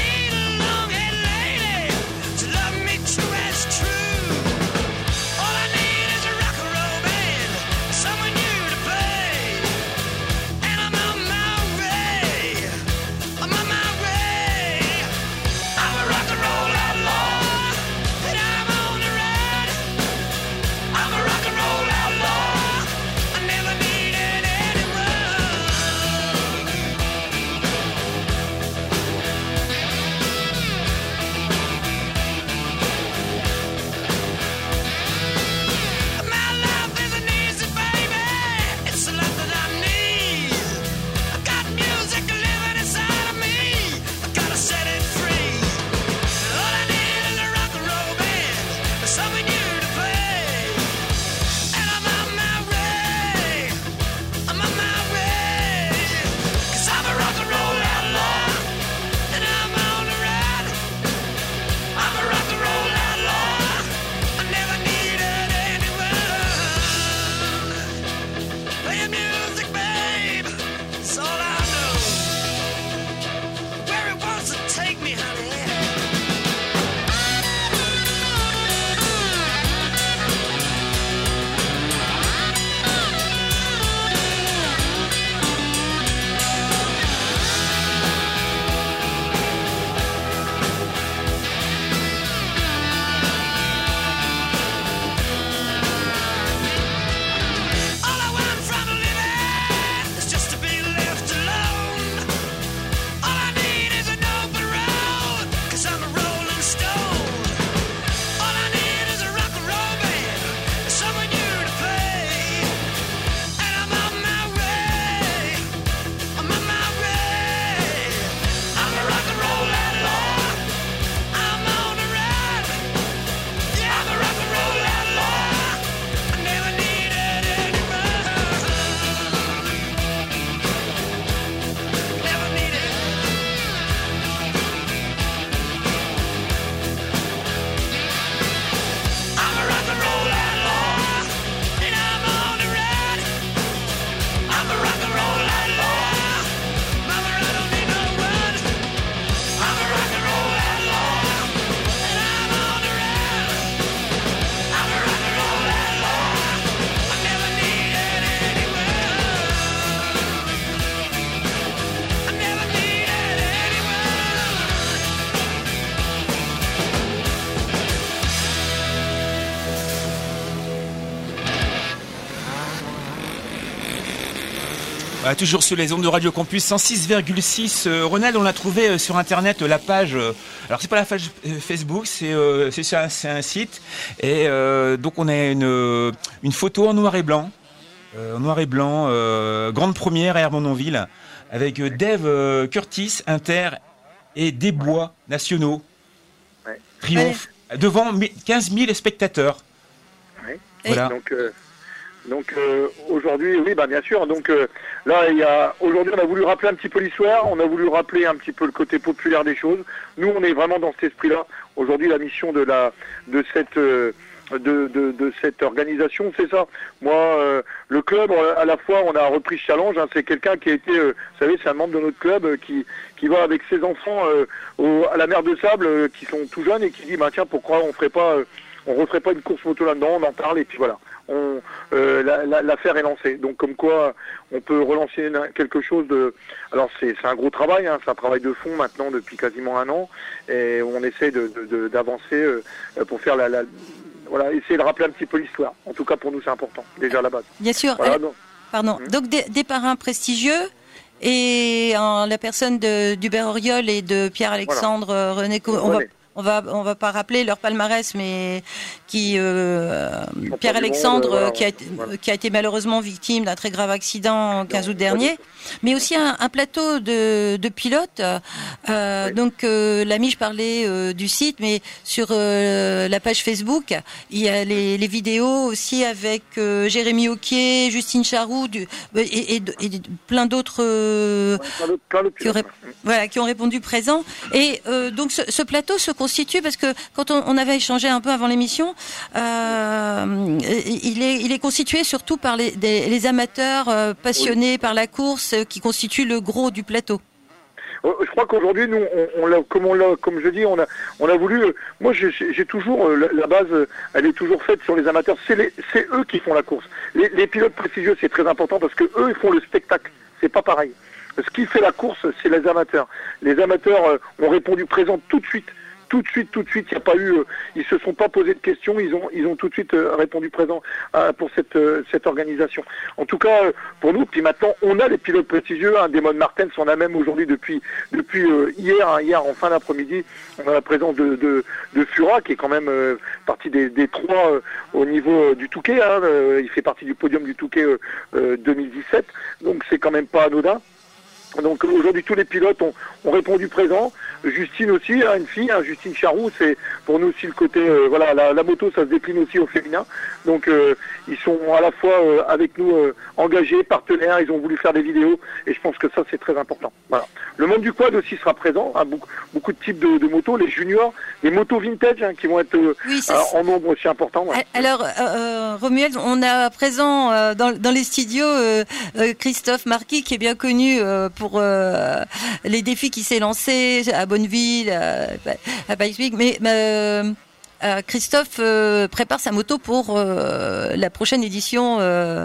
Toujours sur les ondes de Radio Campus 106,6. Ronald, on a trouvé sur internet la page. Alors c'est pas la page Facebook, c'est un site. Et donc on a une photo en noir et blanc. Grande première à Ermenonville avec Dave Curtis, Inter et Desbois nationaux. Ouais. Triomphe devant 15 000 spectateurs. Ouais. Voilà. Donc aujourd'hui, oui, bah bien sûr. Donc là, aujourd'hui, on a voulu rappeler un petit peu l'histoire, on a voulu rappeler un petit peu le côté populaire des choses. Nous, on est vraiment dans cet esprit-là. Aujourd'hui, la mission de cette organisation, c'est ça. Moi, le club, à la fois, on a repris ce challenge. Hein, c'est quelqu'un qui a été, vous savez, c'est un membre de notre club qui va avec ses enfants à la mer de Sable, qui sont tout jeunes et qui dit, bah tiens, pourquoi on referait pas une course moto là-dedans, on en parle et puis voilà. L'affaire est lancée. Donc comme quoi on peut relancer quelque chose de. Alors c'est un gros travail, hein, c'est un travail de fond maintenant depuis quasiment un an, et on essaie d'avancer pour faire voilà, essayer de rappeler un petit peu l'histoire. En tout cas pour nous c'est important, déjà à la base. Bien sûr. Voilà, Pardon. Donc des parrains prestigieux et en la personne d'Hubert Auriol et de Pierre-Alexandre René. On va pas rappeler leur palmarès, mais Pierre-Alexandre qui a été malheureusement victime d'un très grave accident 15 août dernier, mais aussi un plateau de pilotes. Donc l'ami, je parlais du site, mais sur la page Facebook, il y a les vidéos aussi avec Jérémy Auquier, Justine Charroux et plein d'autres qui ont répondu présent. Et donc ce plateau se constitue parce que quand on avait échangé un peu avant l'émission, il est constitué surtout par les amateurs passionnés par la course qui constituent le gros du plateau. Je crois qu'aujourd'hui, nous, comme je dis, on a voulu. Moi, j'ai toujours la base. Elle est toujours faite sur les amateurs. C'est eux qui font la course. Les pilotes prestigieux, c'est très important parce que eux, ils font le spectacle. C'est pas pareil. Ce qui fait la course, c'est les amateurs. Les amateurs ont répondu présent tout de suite. Tout de suite, il n'y a pas eu, ils se sont pas posé de questions, ils ont tout de suite répondu présent pour cette organisation. En tout cas, pour nous, puis maintenant, on a les pilotes prestigieux, Damon Martens, on a même aujourd'hui depuis hier en fin d'après-midi, on a la présence de Fura, qui est quand même partie des trois au niveau du Touquet, il fait partie du podium du Touquet 2017, donc c'est quand même pas anodin. Donc aujourd'hui tous les pilotes ont répondu présent. Justine aussi, une fille, Justine Charroux, c'est pour nous aussi le côté la moto, ça se décline aussi au féminin. Donc ils sont à la fois avec nous engagés, partenaires, ils ont voulu faire des vidéos et je pense que ça c'est très important. Voilà. Le monde du quad aussi sera présent, beaucoup de types de motos, les juniors, les motos vintage qui vont être en nombre aussi important. Ouais. Alors Romuald, on a présent dans les studios Christophe Marquis qui est bien connu pour les défis qui s'est lancé à Bonneville, à Pikes, mais Christophe prépare sa moto pour la prochaine édition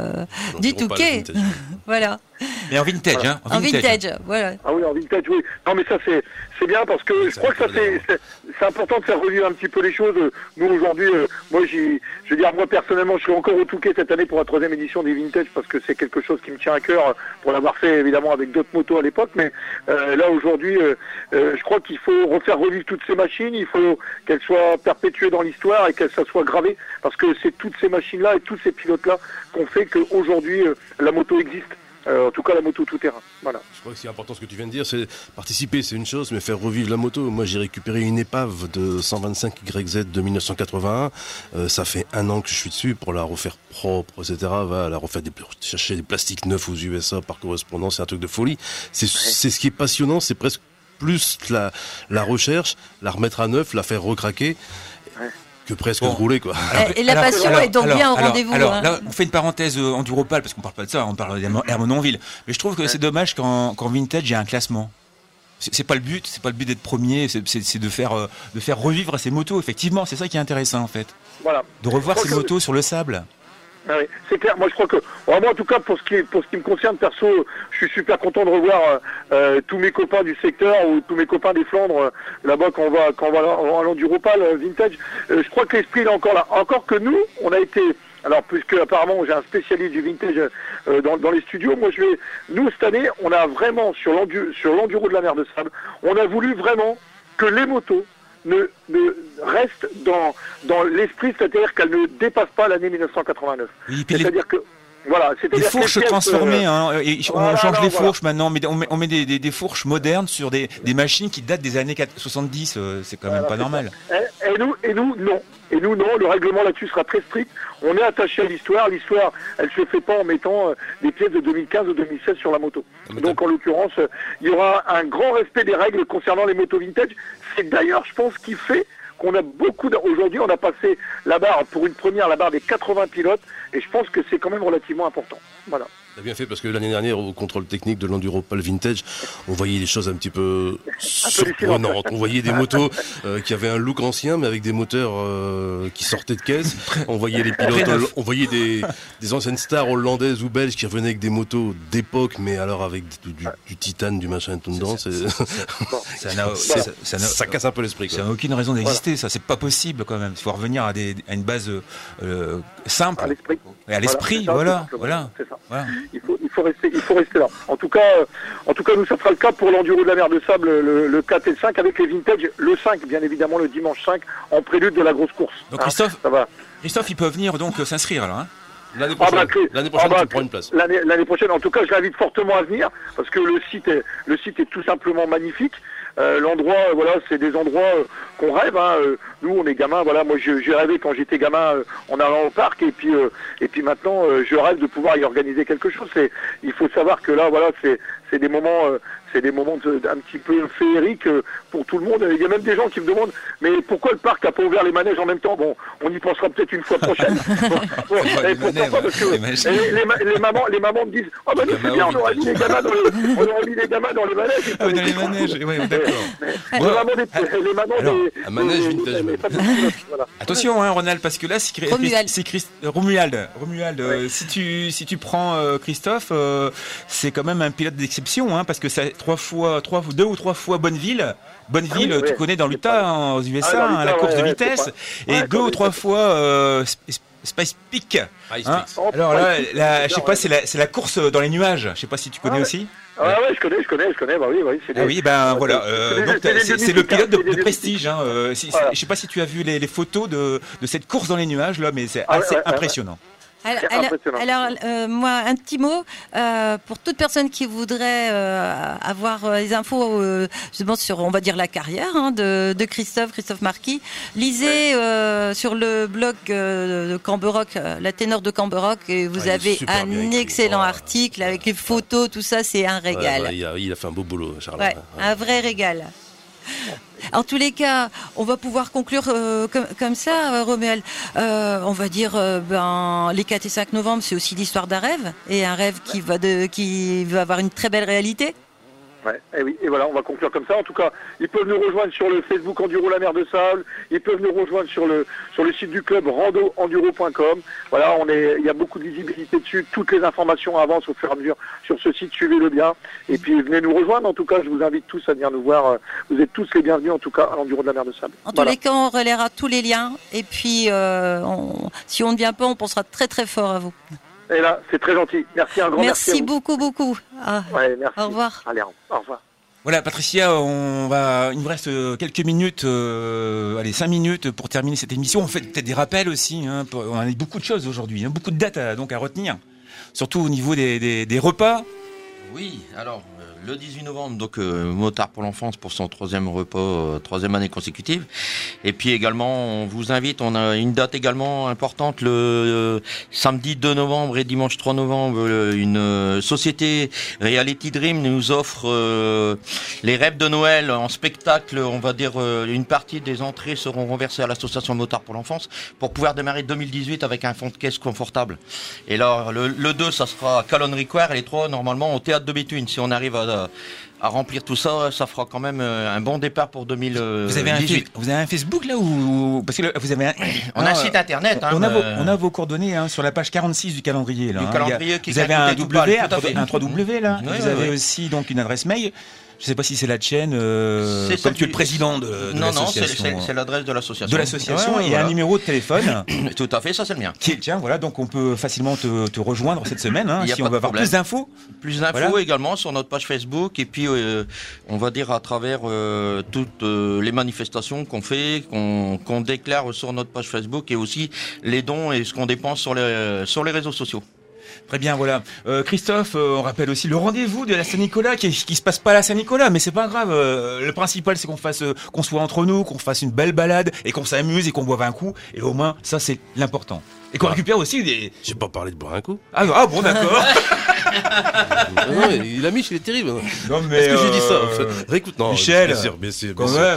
du Touquet. Voilà. Mais en vintage, En vintage, voilà. Ah oui, en vintage, oui. Non, mais ça, c'est bien parce que je crois que ça, c'est important de faire revivre un petit peu les choses. Nous, aujourd'hui, moi, je veux dire, moi, personnellement, je serai encore au Touquet cette année pour la 3e édition des vintage parce que c'est quelque chose qui me tient à cœur pour l'avoir fait, évidemment, avec d'autres motos à l'époque. Mais là, aujourd'hui, je crois qu'il faut refaire revivre toutes ces machines. Il faut qu'elles soient perpétuées dans l'histoire et qu'elles soient gravées parce que c'est toutes ces machines-là et tous ces pilotes-là qu'on fait qu'aujourd'hui, la moto existe. En tout cas la moto tout-terrain, voilà. Je crois que c'est important ce que tu viens de dire, c'est participer c'est une chose, mais faire revivre la moto. Moi j'ai récupéré une épave de 125 YZ de 1981, ça fait 1 an que je suis dessus pour la refaire propre, etc. La refaire chercher des plastiques neufs aux USA par correspondance, c'est un truc de folie. C'est ce qui est passionnant, c'est presque plus la recherche, la remettre à neuf, la faire recraquer. Ouais. Que presque rouler quoi. Et la passion est donc bien au rendez-vous. Alors là, on fait une parenthèse enduropale parce qu'on parle pas de ça, on parle d'Hermenonville. Mais je trouve que c'est dommage qu'en vintage il y a un classement. C'est pas le but, d'être premier, c'est de faire revivre ces motos. Effectivement, c'est ça qui est intéressant en fait. Voilà. De revoir ces motos sur le sable. Ah oui, c'est clair. Moi, je crois que, moi, en tout cas, pour ce qui me concerne, perso, je suis super content de revoir tous mes copains du secteur ou tous mes copains des Flandres là-bas quand on va à l'enduropal vintage. Je crois que l'esprit est encore là. Encore que nous, on a été. Alors, puisque apparemment j'ai un spécialiste du vintage dans les studios, nous cette année, on a vraiment sur l'enduro de la mer de Sable, on a voulu vraiment que les motos ne reste dans l'esprit, c'est-à-dire qu'elle ne dépasse pas l'année 1989. Oui, c'est-à-dire que voilà, les fourches transformées, on change les fourches maintenant, mais on met des fourches modernes sur des machines qui datent des années 70, c'est quand même pas normal. Et nous, non. Et nous, non, le règlement là-dessus sera très strict. On est attaché à l'histoire. L'histoire, elle se fait pas en mettant des pièces de 2015 ou 2016 sur la moto. Donc, en l'occurrence, il y aura un grand respect des règles concernant les motos vintage. C'est d'ailleurs, je pense, qui fait qu'on a beaucoup... Aujourd'hui, on a passé la barre, pour une première, la barre des 80 pilotes. Et je pense que c'est quand même relativement important. Voilà. T'as bien fait parce que l'année dernière, au contrôle technique de l'Enduropal Vintage, on voyait des choses un petit peu surprenantes. On voyait des motos qui avaient un look ancien, mais avec des moteurs qui sortaient de caisse. On voyait les pilotes, on voyait des anciennes stars hollandaises ou belges qui revenaient avec des motos d'époque, mais alors avec du titane, du machin et tout dedans. Ça casse un peu l'esprit. Ça n'a aucune raison d'exister, ça. C'est pas possible quand même. Il faut revenir à une base simple. À l'esprit. À l'esprit, voilà. C'est ça. Voilà. il faut rester là. En tout cas, nous, ça sera le cas pour l'enduro de la mer de Sable, le 4 et le 5, avec les vintage, le 5, bien évidemment, le dimanche 5, en prélude de la grosse course. Donc Christophe, ça va. Christophe, il peut venir donc s'inscrire là. Hein. L'année prochaine, tu prends une place. L'année prochaine, en tout cas, je l'invite fortement à venir, parce que le site est tout simplement magnifique. L'endroit, voilà, c'est des endroits qu'on rêve. Hein. Nous, on est gamins. Voilà, moi, j'ai rêvé quand j'étais gamin en allant au parc, et puis maintenant, je rêve de pouvoir y organiser quelque chose. Il faut savoir que là, voilà, c'est des moments un petit peu féeriques pour tout le monde. Il y a même des gens qui me demandent, mais pourquoi le parc n'a pas ouvert les manèges en même temps? Bon, on y pensera peut-être une fois prochaine. Les mamans me disent, oh ben nous c'est bien, on aurait mis les gamins dans les manèges. Dans les manèges, oui, d'accord. Les mamans un manège vintage même. Attention, hein, Ronald, parce que là, c'est Romuald. Si tu prends Christophe, c'est quand même un pilote d'exception, hein, parce que c'est deux ou trois fois Bonneville. Bonneville, tu connais dans l'Utah, aux USA, la course de vitesse, et 2 ou 3 fois Spice Peak. Hein. Alors là, je sais pas, c'est la course dans les nuages. Je sais pas si tu connais aussi. Ah ouais, je connais, bah oui. Voilà. Donc c'est le pilote de prestige. Hein. Je sais pas si tu as vu les photos de cette course dans les nuages là, mais c'est assez impressionnant. Alors, moi, un petit mot pour toute personne qui voudrait avoir les infos justement sur, on va dire, la carrière de Christophe Marquis. Lisez sur le blog de Camberoc, la ténor de Camberoc, et vous avez un excellent article avec les photos, tout ça, c'est un régal. Il a fait un beau boulot, Charles. Ouais, un vrai régal. En tous les cas, on va pouvoir conclure comme ça, Romuald. On va dire, les 4 et 5 novembre, c'est aussi l'histoire d'un rêve, et un rêve qui va avoir une très belle réalité. Ouais, et voilà, on va conclure comme ça. En tout cas, ils peuvent nous rejoindre sur le Facebook Enduro la mer de Sable. Ils peuvent nous rejoindre sur le site du club randoenduro.com. Voilà, il y a beaucoup de visibilité dessus. Toutes les informations avancent au fur et à mesure sur ce site. Suivez-le bien. Et puis venez nous rejoindre. En tout cas, je vous invite tous à venir nous voir. Vous êtes tous les bienvenus, en tout cas, à l'Enduro de la mer de Sable. En tous les cas, on relaiera tous les liens. Et puis, si on ne vient pas, on pensera très très fort à vous. Et là, c'est très gentil. Merci, un grand merci. Merci beaucoup. Ouais, merci. Au revoir. Allez, au revoir. Voilà, Patricia, il nous reste quelques minutes, 5 minutes pour terminer cette émission. On fait peut-être des rappels aussi. Hein, on a beaucoup de choses aujourd'hui, beaucoup de dates à retenir. Surtout au niveau des repas. Oui, alors le 18 novembre, donc Motard pour l'enfance pour son 3e repas, 3e année consécutive. Et puis également, on vous invite, on a une date également importante, le samedi 2 novembre et dimanche 3 novembre, une société Reality Dream nous offre les rêves de Noël en spectacle. On va dire une partie des entrées seront reversées à l'association Motard pour l'enfance pour pouvoir démarrer 2018 avec un fond de caisse confortable. Et là, le 2, ça sera à Calonne Ricoire, et les 3, normalement, au Théâtre de Béthune. Si on arrive à remplir tout ça, ça fera quand même un bon départ pour 2018. Vous avez un Facebook là ou parce que vous avez on a un site internet. On a vos coordonnées sur la page 46 du calendrier là. Qui vous avez un W, un 3W là. Oui, vous avez aussi donc une adresse mail. Je ne sais pas si c'est la chaîne, comme tu es le président de l'association. Non, c'est l'adresse de l'association. De l'association, et un numéro de téléphone. Tout à fait, ça c'est le mien. Tiens, voilà, donc on peut facilement te rejoindre cette semaine, si on veut avoir plus d'infos. Plus d'infos également sur notre page Facebook, et puis on va dire à travers toutes les manifestations qu'on fait, qu'on déclare sur notre page Facebook, et aussi les dons et ce qu'on dépense sur les réseaux sociaux. Très bien, voilà. Christophe, on rappelle aussi le rendez-vous de la Saint-Nicolas qui se passe pas à la Saint-Nicolas, mais c'est pas grave. Le principal, c'est qu'on soit entre nous, qu'on fasse une belle balade et qu'on s'amuse et qu'on boive un coup. Et au moins, ça, c'est l'important. Et qu'on récupère aussi des... J'ai pas parlé de boire un coup. Ah bon, d'accord. Non, il a mis, il est terrible. Non, mais est-ce que j'ai dit ça en fait? Réécoute, non, Michel, bien sûr. Quand même.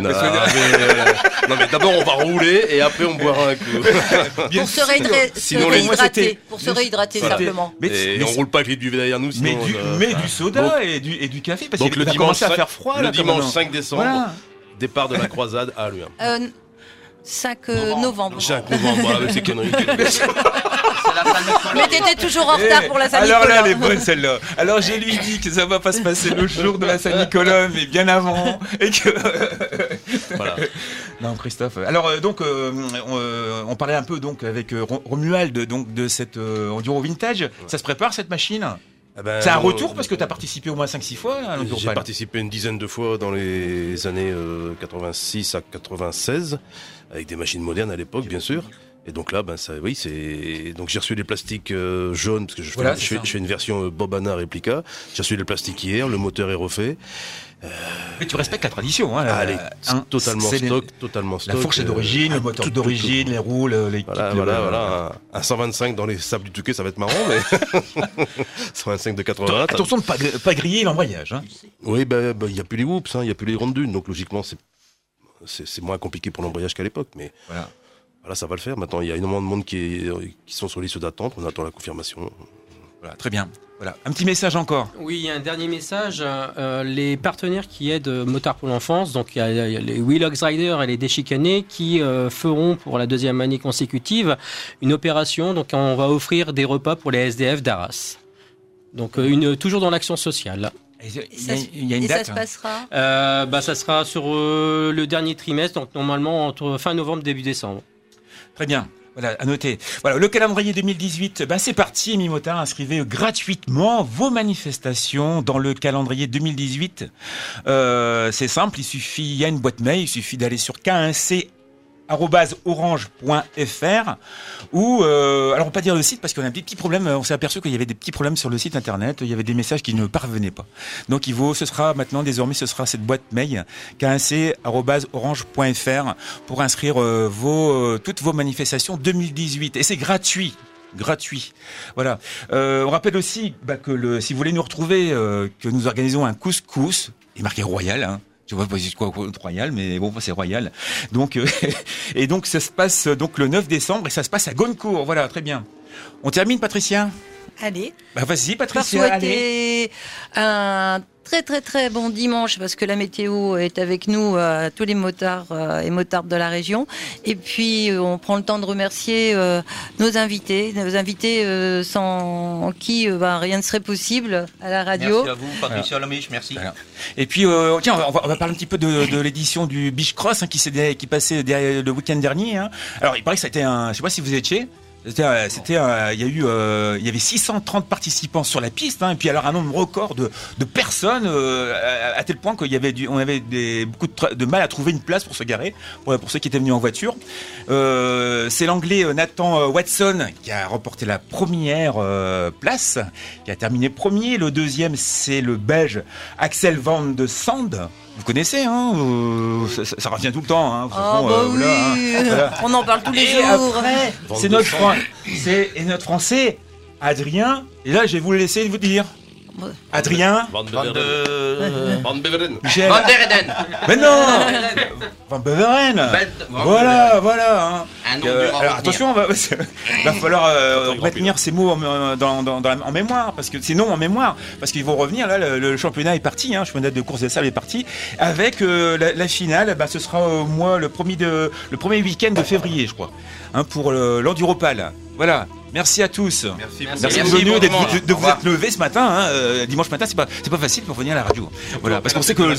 Non, mais d'abord on va rouler et après on boira un coup. Pour se réhydrater. Pour se réhydrater simplement. Et on roule pas avec les duvets derrière nous. Sinon, mais du soda et du café parce qu'il va commencer à faire froid. Le dimanche 5 décembre, départ de la croisade à Louis. 5 novembre. 5 novembre, avec ces conneries. Mais t'étais toujours en retard pour la Saint-Nicolas. Alors là, elle est bonne celle-là. Alors je lui dis que ça va pas se passer le jour de la Saint-Nicolas, mais bien avant, et que. Voilà. Non, Christophe. Alors on parlait un peu donc avec Romuald donc de cette enduro vintage. Ça se prépare cette machine? C'est un retour parce que tu as participé au moins 5-6 fois à l'Enduropal. J'ai participé une dizaine de fois dans les années 86 à 96 avec des machines modernes à l'époque, bien sûr. Et donc là, donc j'ai reçu les plastiques jaunes parce que je fais une version Bobana réplica. J'ai reçu les plastiques hier, le moteur est refait. Mais tu respectes la tradition, hein. Totalement stock. La fourche est d'origine, le moteur d'origine, les roues, les voilà. Un 125 dans les sables du Touquet, ça va être marrant, mais 125 de 80. Attention de pas griller l'embrayage. Hein. Oui, il n'y a plus les whoops, il n'y a plus les grandes dunes, donc logiquement c'est moins compliqué pour l'embrayage qu'à l'époque, mais voilà, ça va le faire. Maintenant, il y a énormément de monde qui sont sur liste d'attente, on attend la confirmation. Voilà, très bien. Voilà. Un petit message encore. Oui, il y a un dernier message. Les partenaires qui aident Motards pour l'enfance, donc il y a les Wheelox Riders et les Déchicanés qui feront pour la 2e année consécutive une opération. Donc on va offrir des repas pour les SDF d'Arras. Donc toujours dans l'action sociale. Il y a une date. Ça se passera ça sera sur le dernier trimestre, donc normalement entre fin novembre début décembre. Très bien. Voilà, à noter. Voilà, le calendrier 2018, c'est parti, Amy Motard, inscrivez gratuitement vos manifestations dans le calendrier 2018. C'est simple, il y a une boîte mail, il suffit d'aller sur k1c@orange.fr ou alors on va pas dire le site parce qu'on a des petits problèmes, on s'est aperçu qu'il y avait des petits problèmes sur le site internet, il y avait des messages qui ne parvenaient pas. Donc ce sera cette boîte mail k1c@orange.fr pour inscrire toutes vos manifestations 2018 et c'est gratuit. Voilà. On rappelle aussi que si vous voulez nous retrouver, que nous organisons un couscous, il est marqué royal, hein. Je vois pas quoi royal, mais bon, c'est royal. Donc, et donc ça se passe donc le 9 décembre et ça se passe à Goncourt. Voilà, très bien. On termine, Patricia? Allez. Vas-y, Patricia. Pour souhaiter un très très très bon dimanche parce que la météo est avec nous, tous les motards et motardes de la région. Et puis on prend le temps de remercier nos invités sans qui rien ne serait possible à la radio. Merci à vous, Patricia Lamiche, merci. Voilà. Et puis tiens, on va parler un petit peu de l'édition du Beach Cross qui passait le week-end dernier. Hein. Alors il paraît que ça a été je sais pas si vous étiez. Il y avait 630 participants sur la piste, hein, et puis alors un nombre record de personnes, à tel point on avait beaucoup de mal à trouver une place pour se garer, pour ceux qui étaient venus en voiture. C'est l'anglais Nathan Watson qui a remporté la première place, qui a terminé premier. Le deuxième, c'est le Belge Axel Van de Sande. Vous connaissez, hein, ça revient tout le temps. Hein, oui, voilà. On en parle tous les jours. Après, c'est notre Français, Adrien. Et là, je vais vous le laisser vous dire. Adrien. Van Beveren. Michel. Van der Eden. Mais non. Van Beveren. Voilà. Hein. Alors attention, va falloir retenir ces mots en mémoire, parce que sinon en mémoire, parce qu'ils vont revenir. Là, le championnat est parti, le championnat de course de sable est parti. Avec la finale, ce sera le premier week-end de février, je crois, pour l'Enduropal. Voilà. Merci à tous. Merci de vous être levés ce matin. Dimanche matin, c'est pas facile pour venir à la radio. Voilà, parce qu'on sait que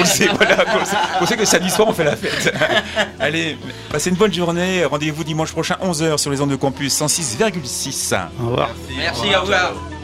samedi soir on fait la fête. Allez, passez une bonne journée. Rendez-vous dimanche prochain 11h sur les ondes de Campus 106,6. Au revoir. Merci, au revoir.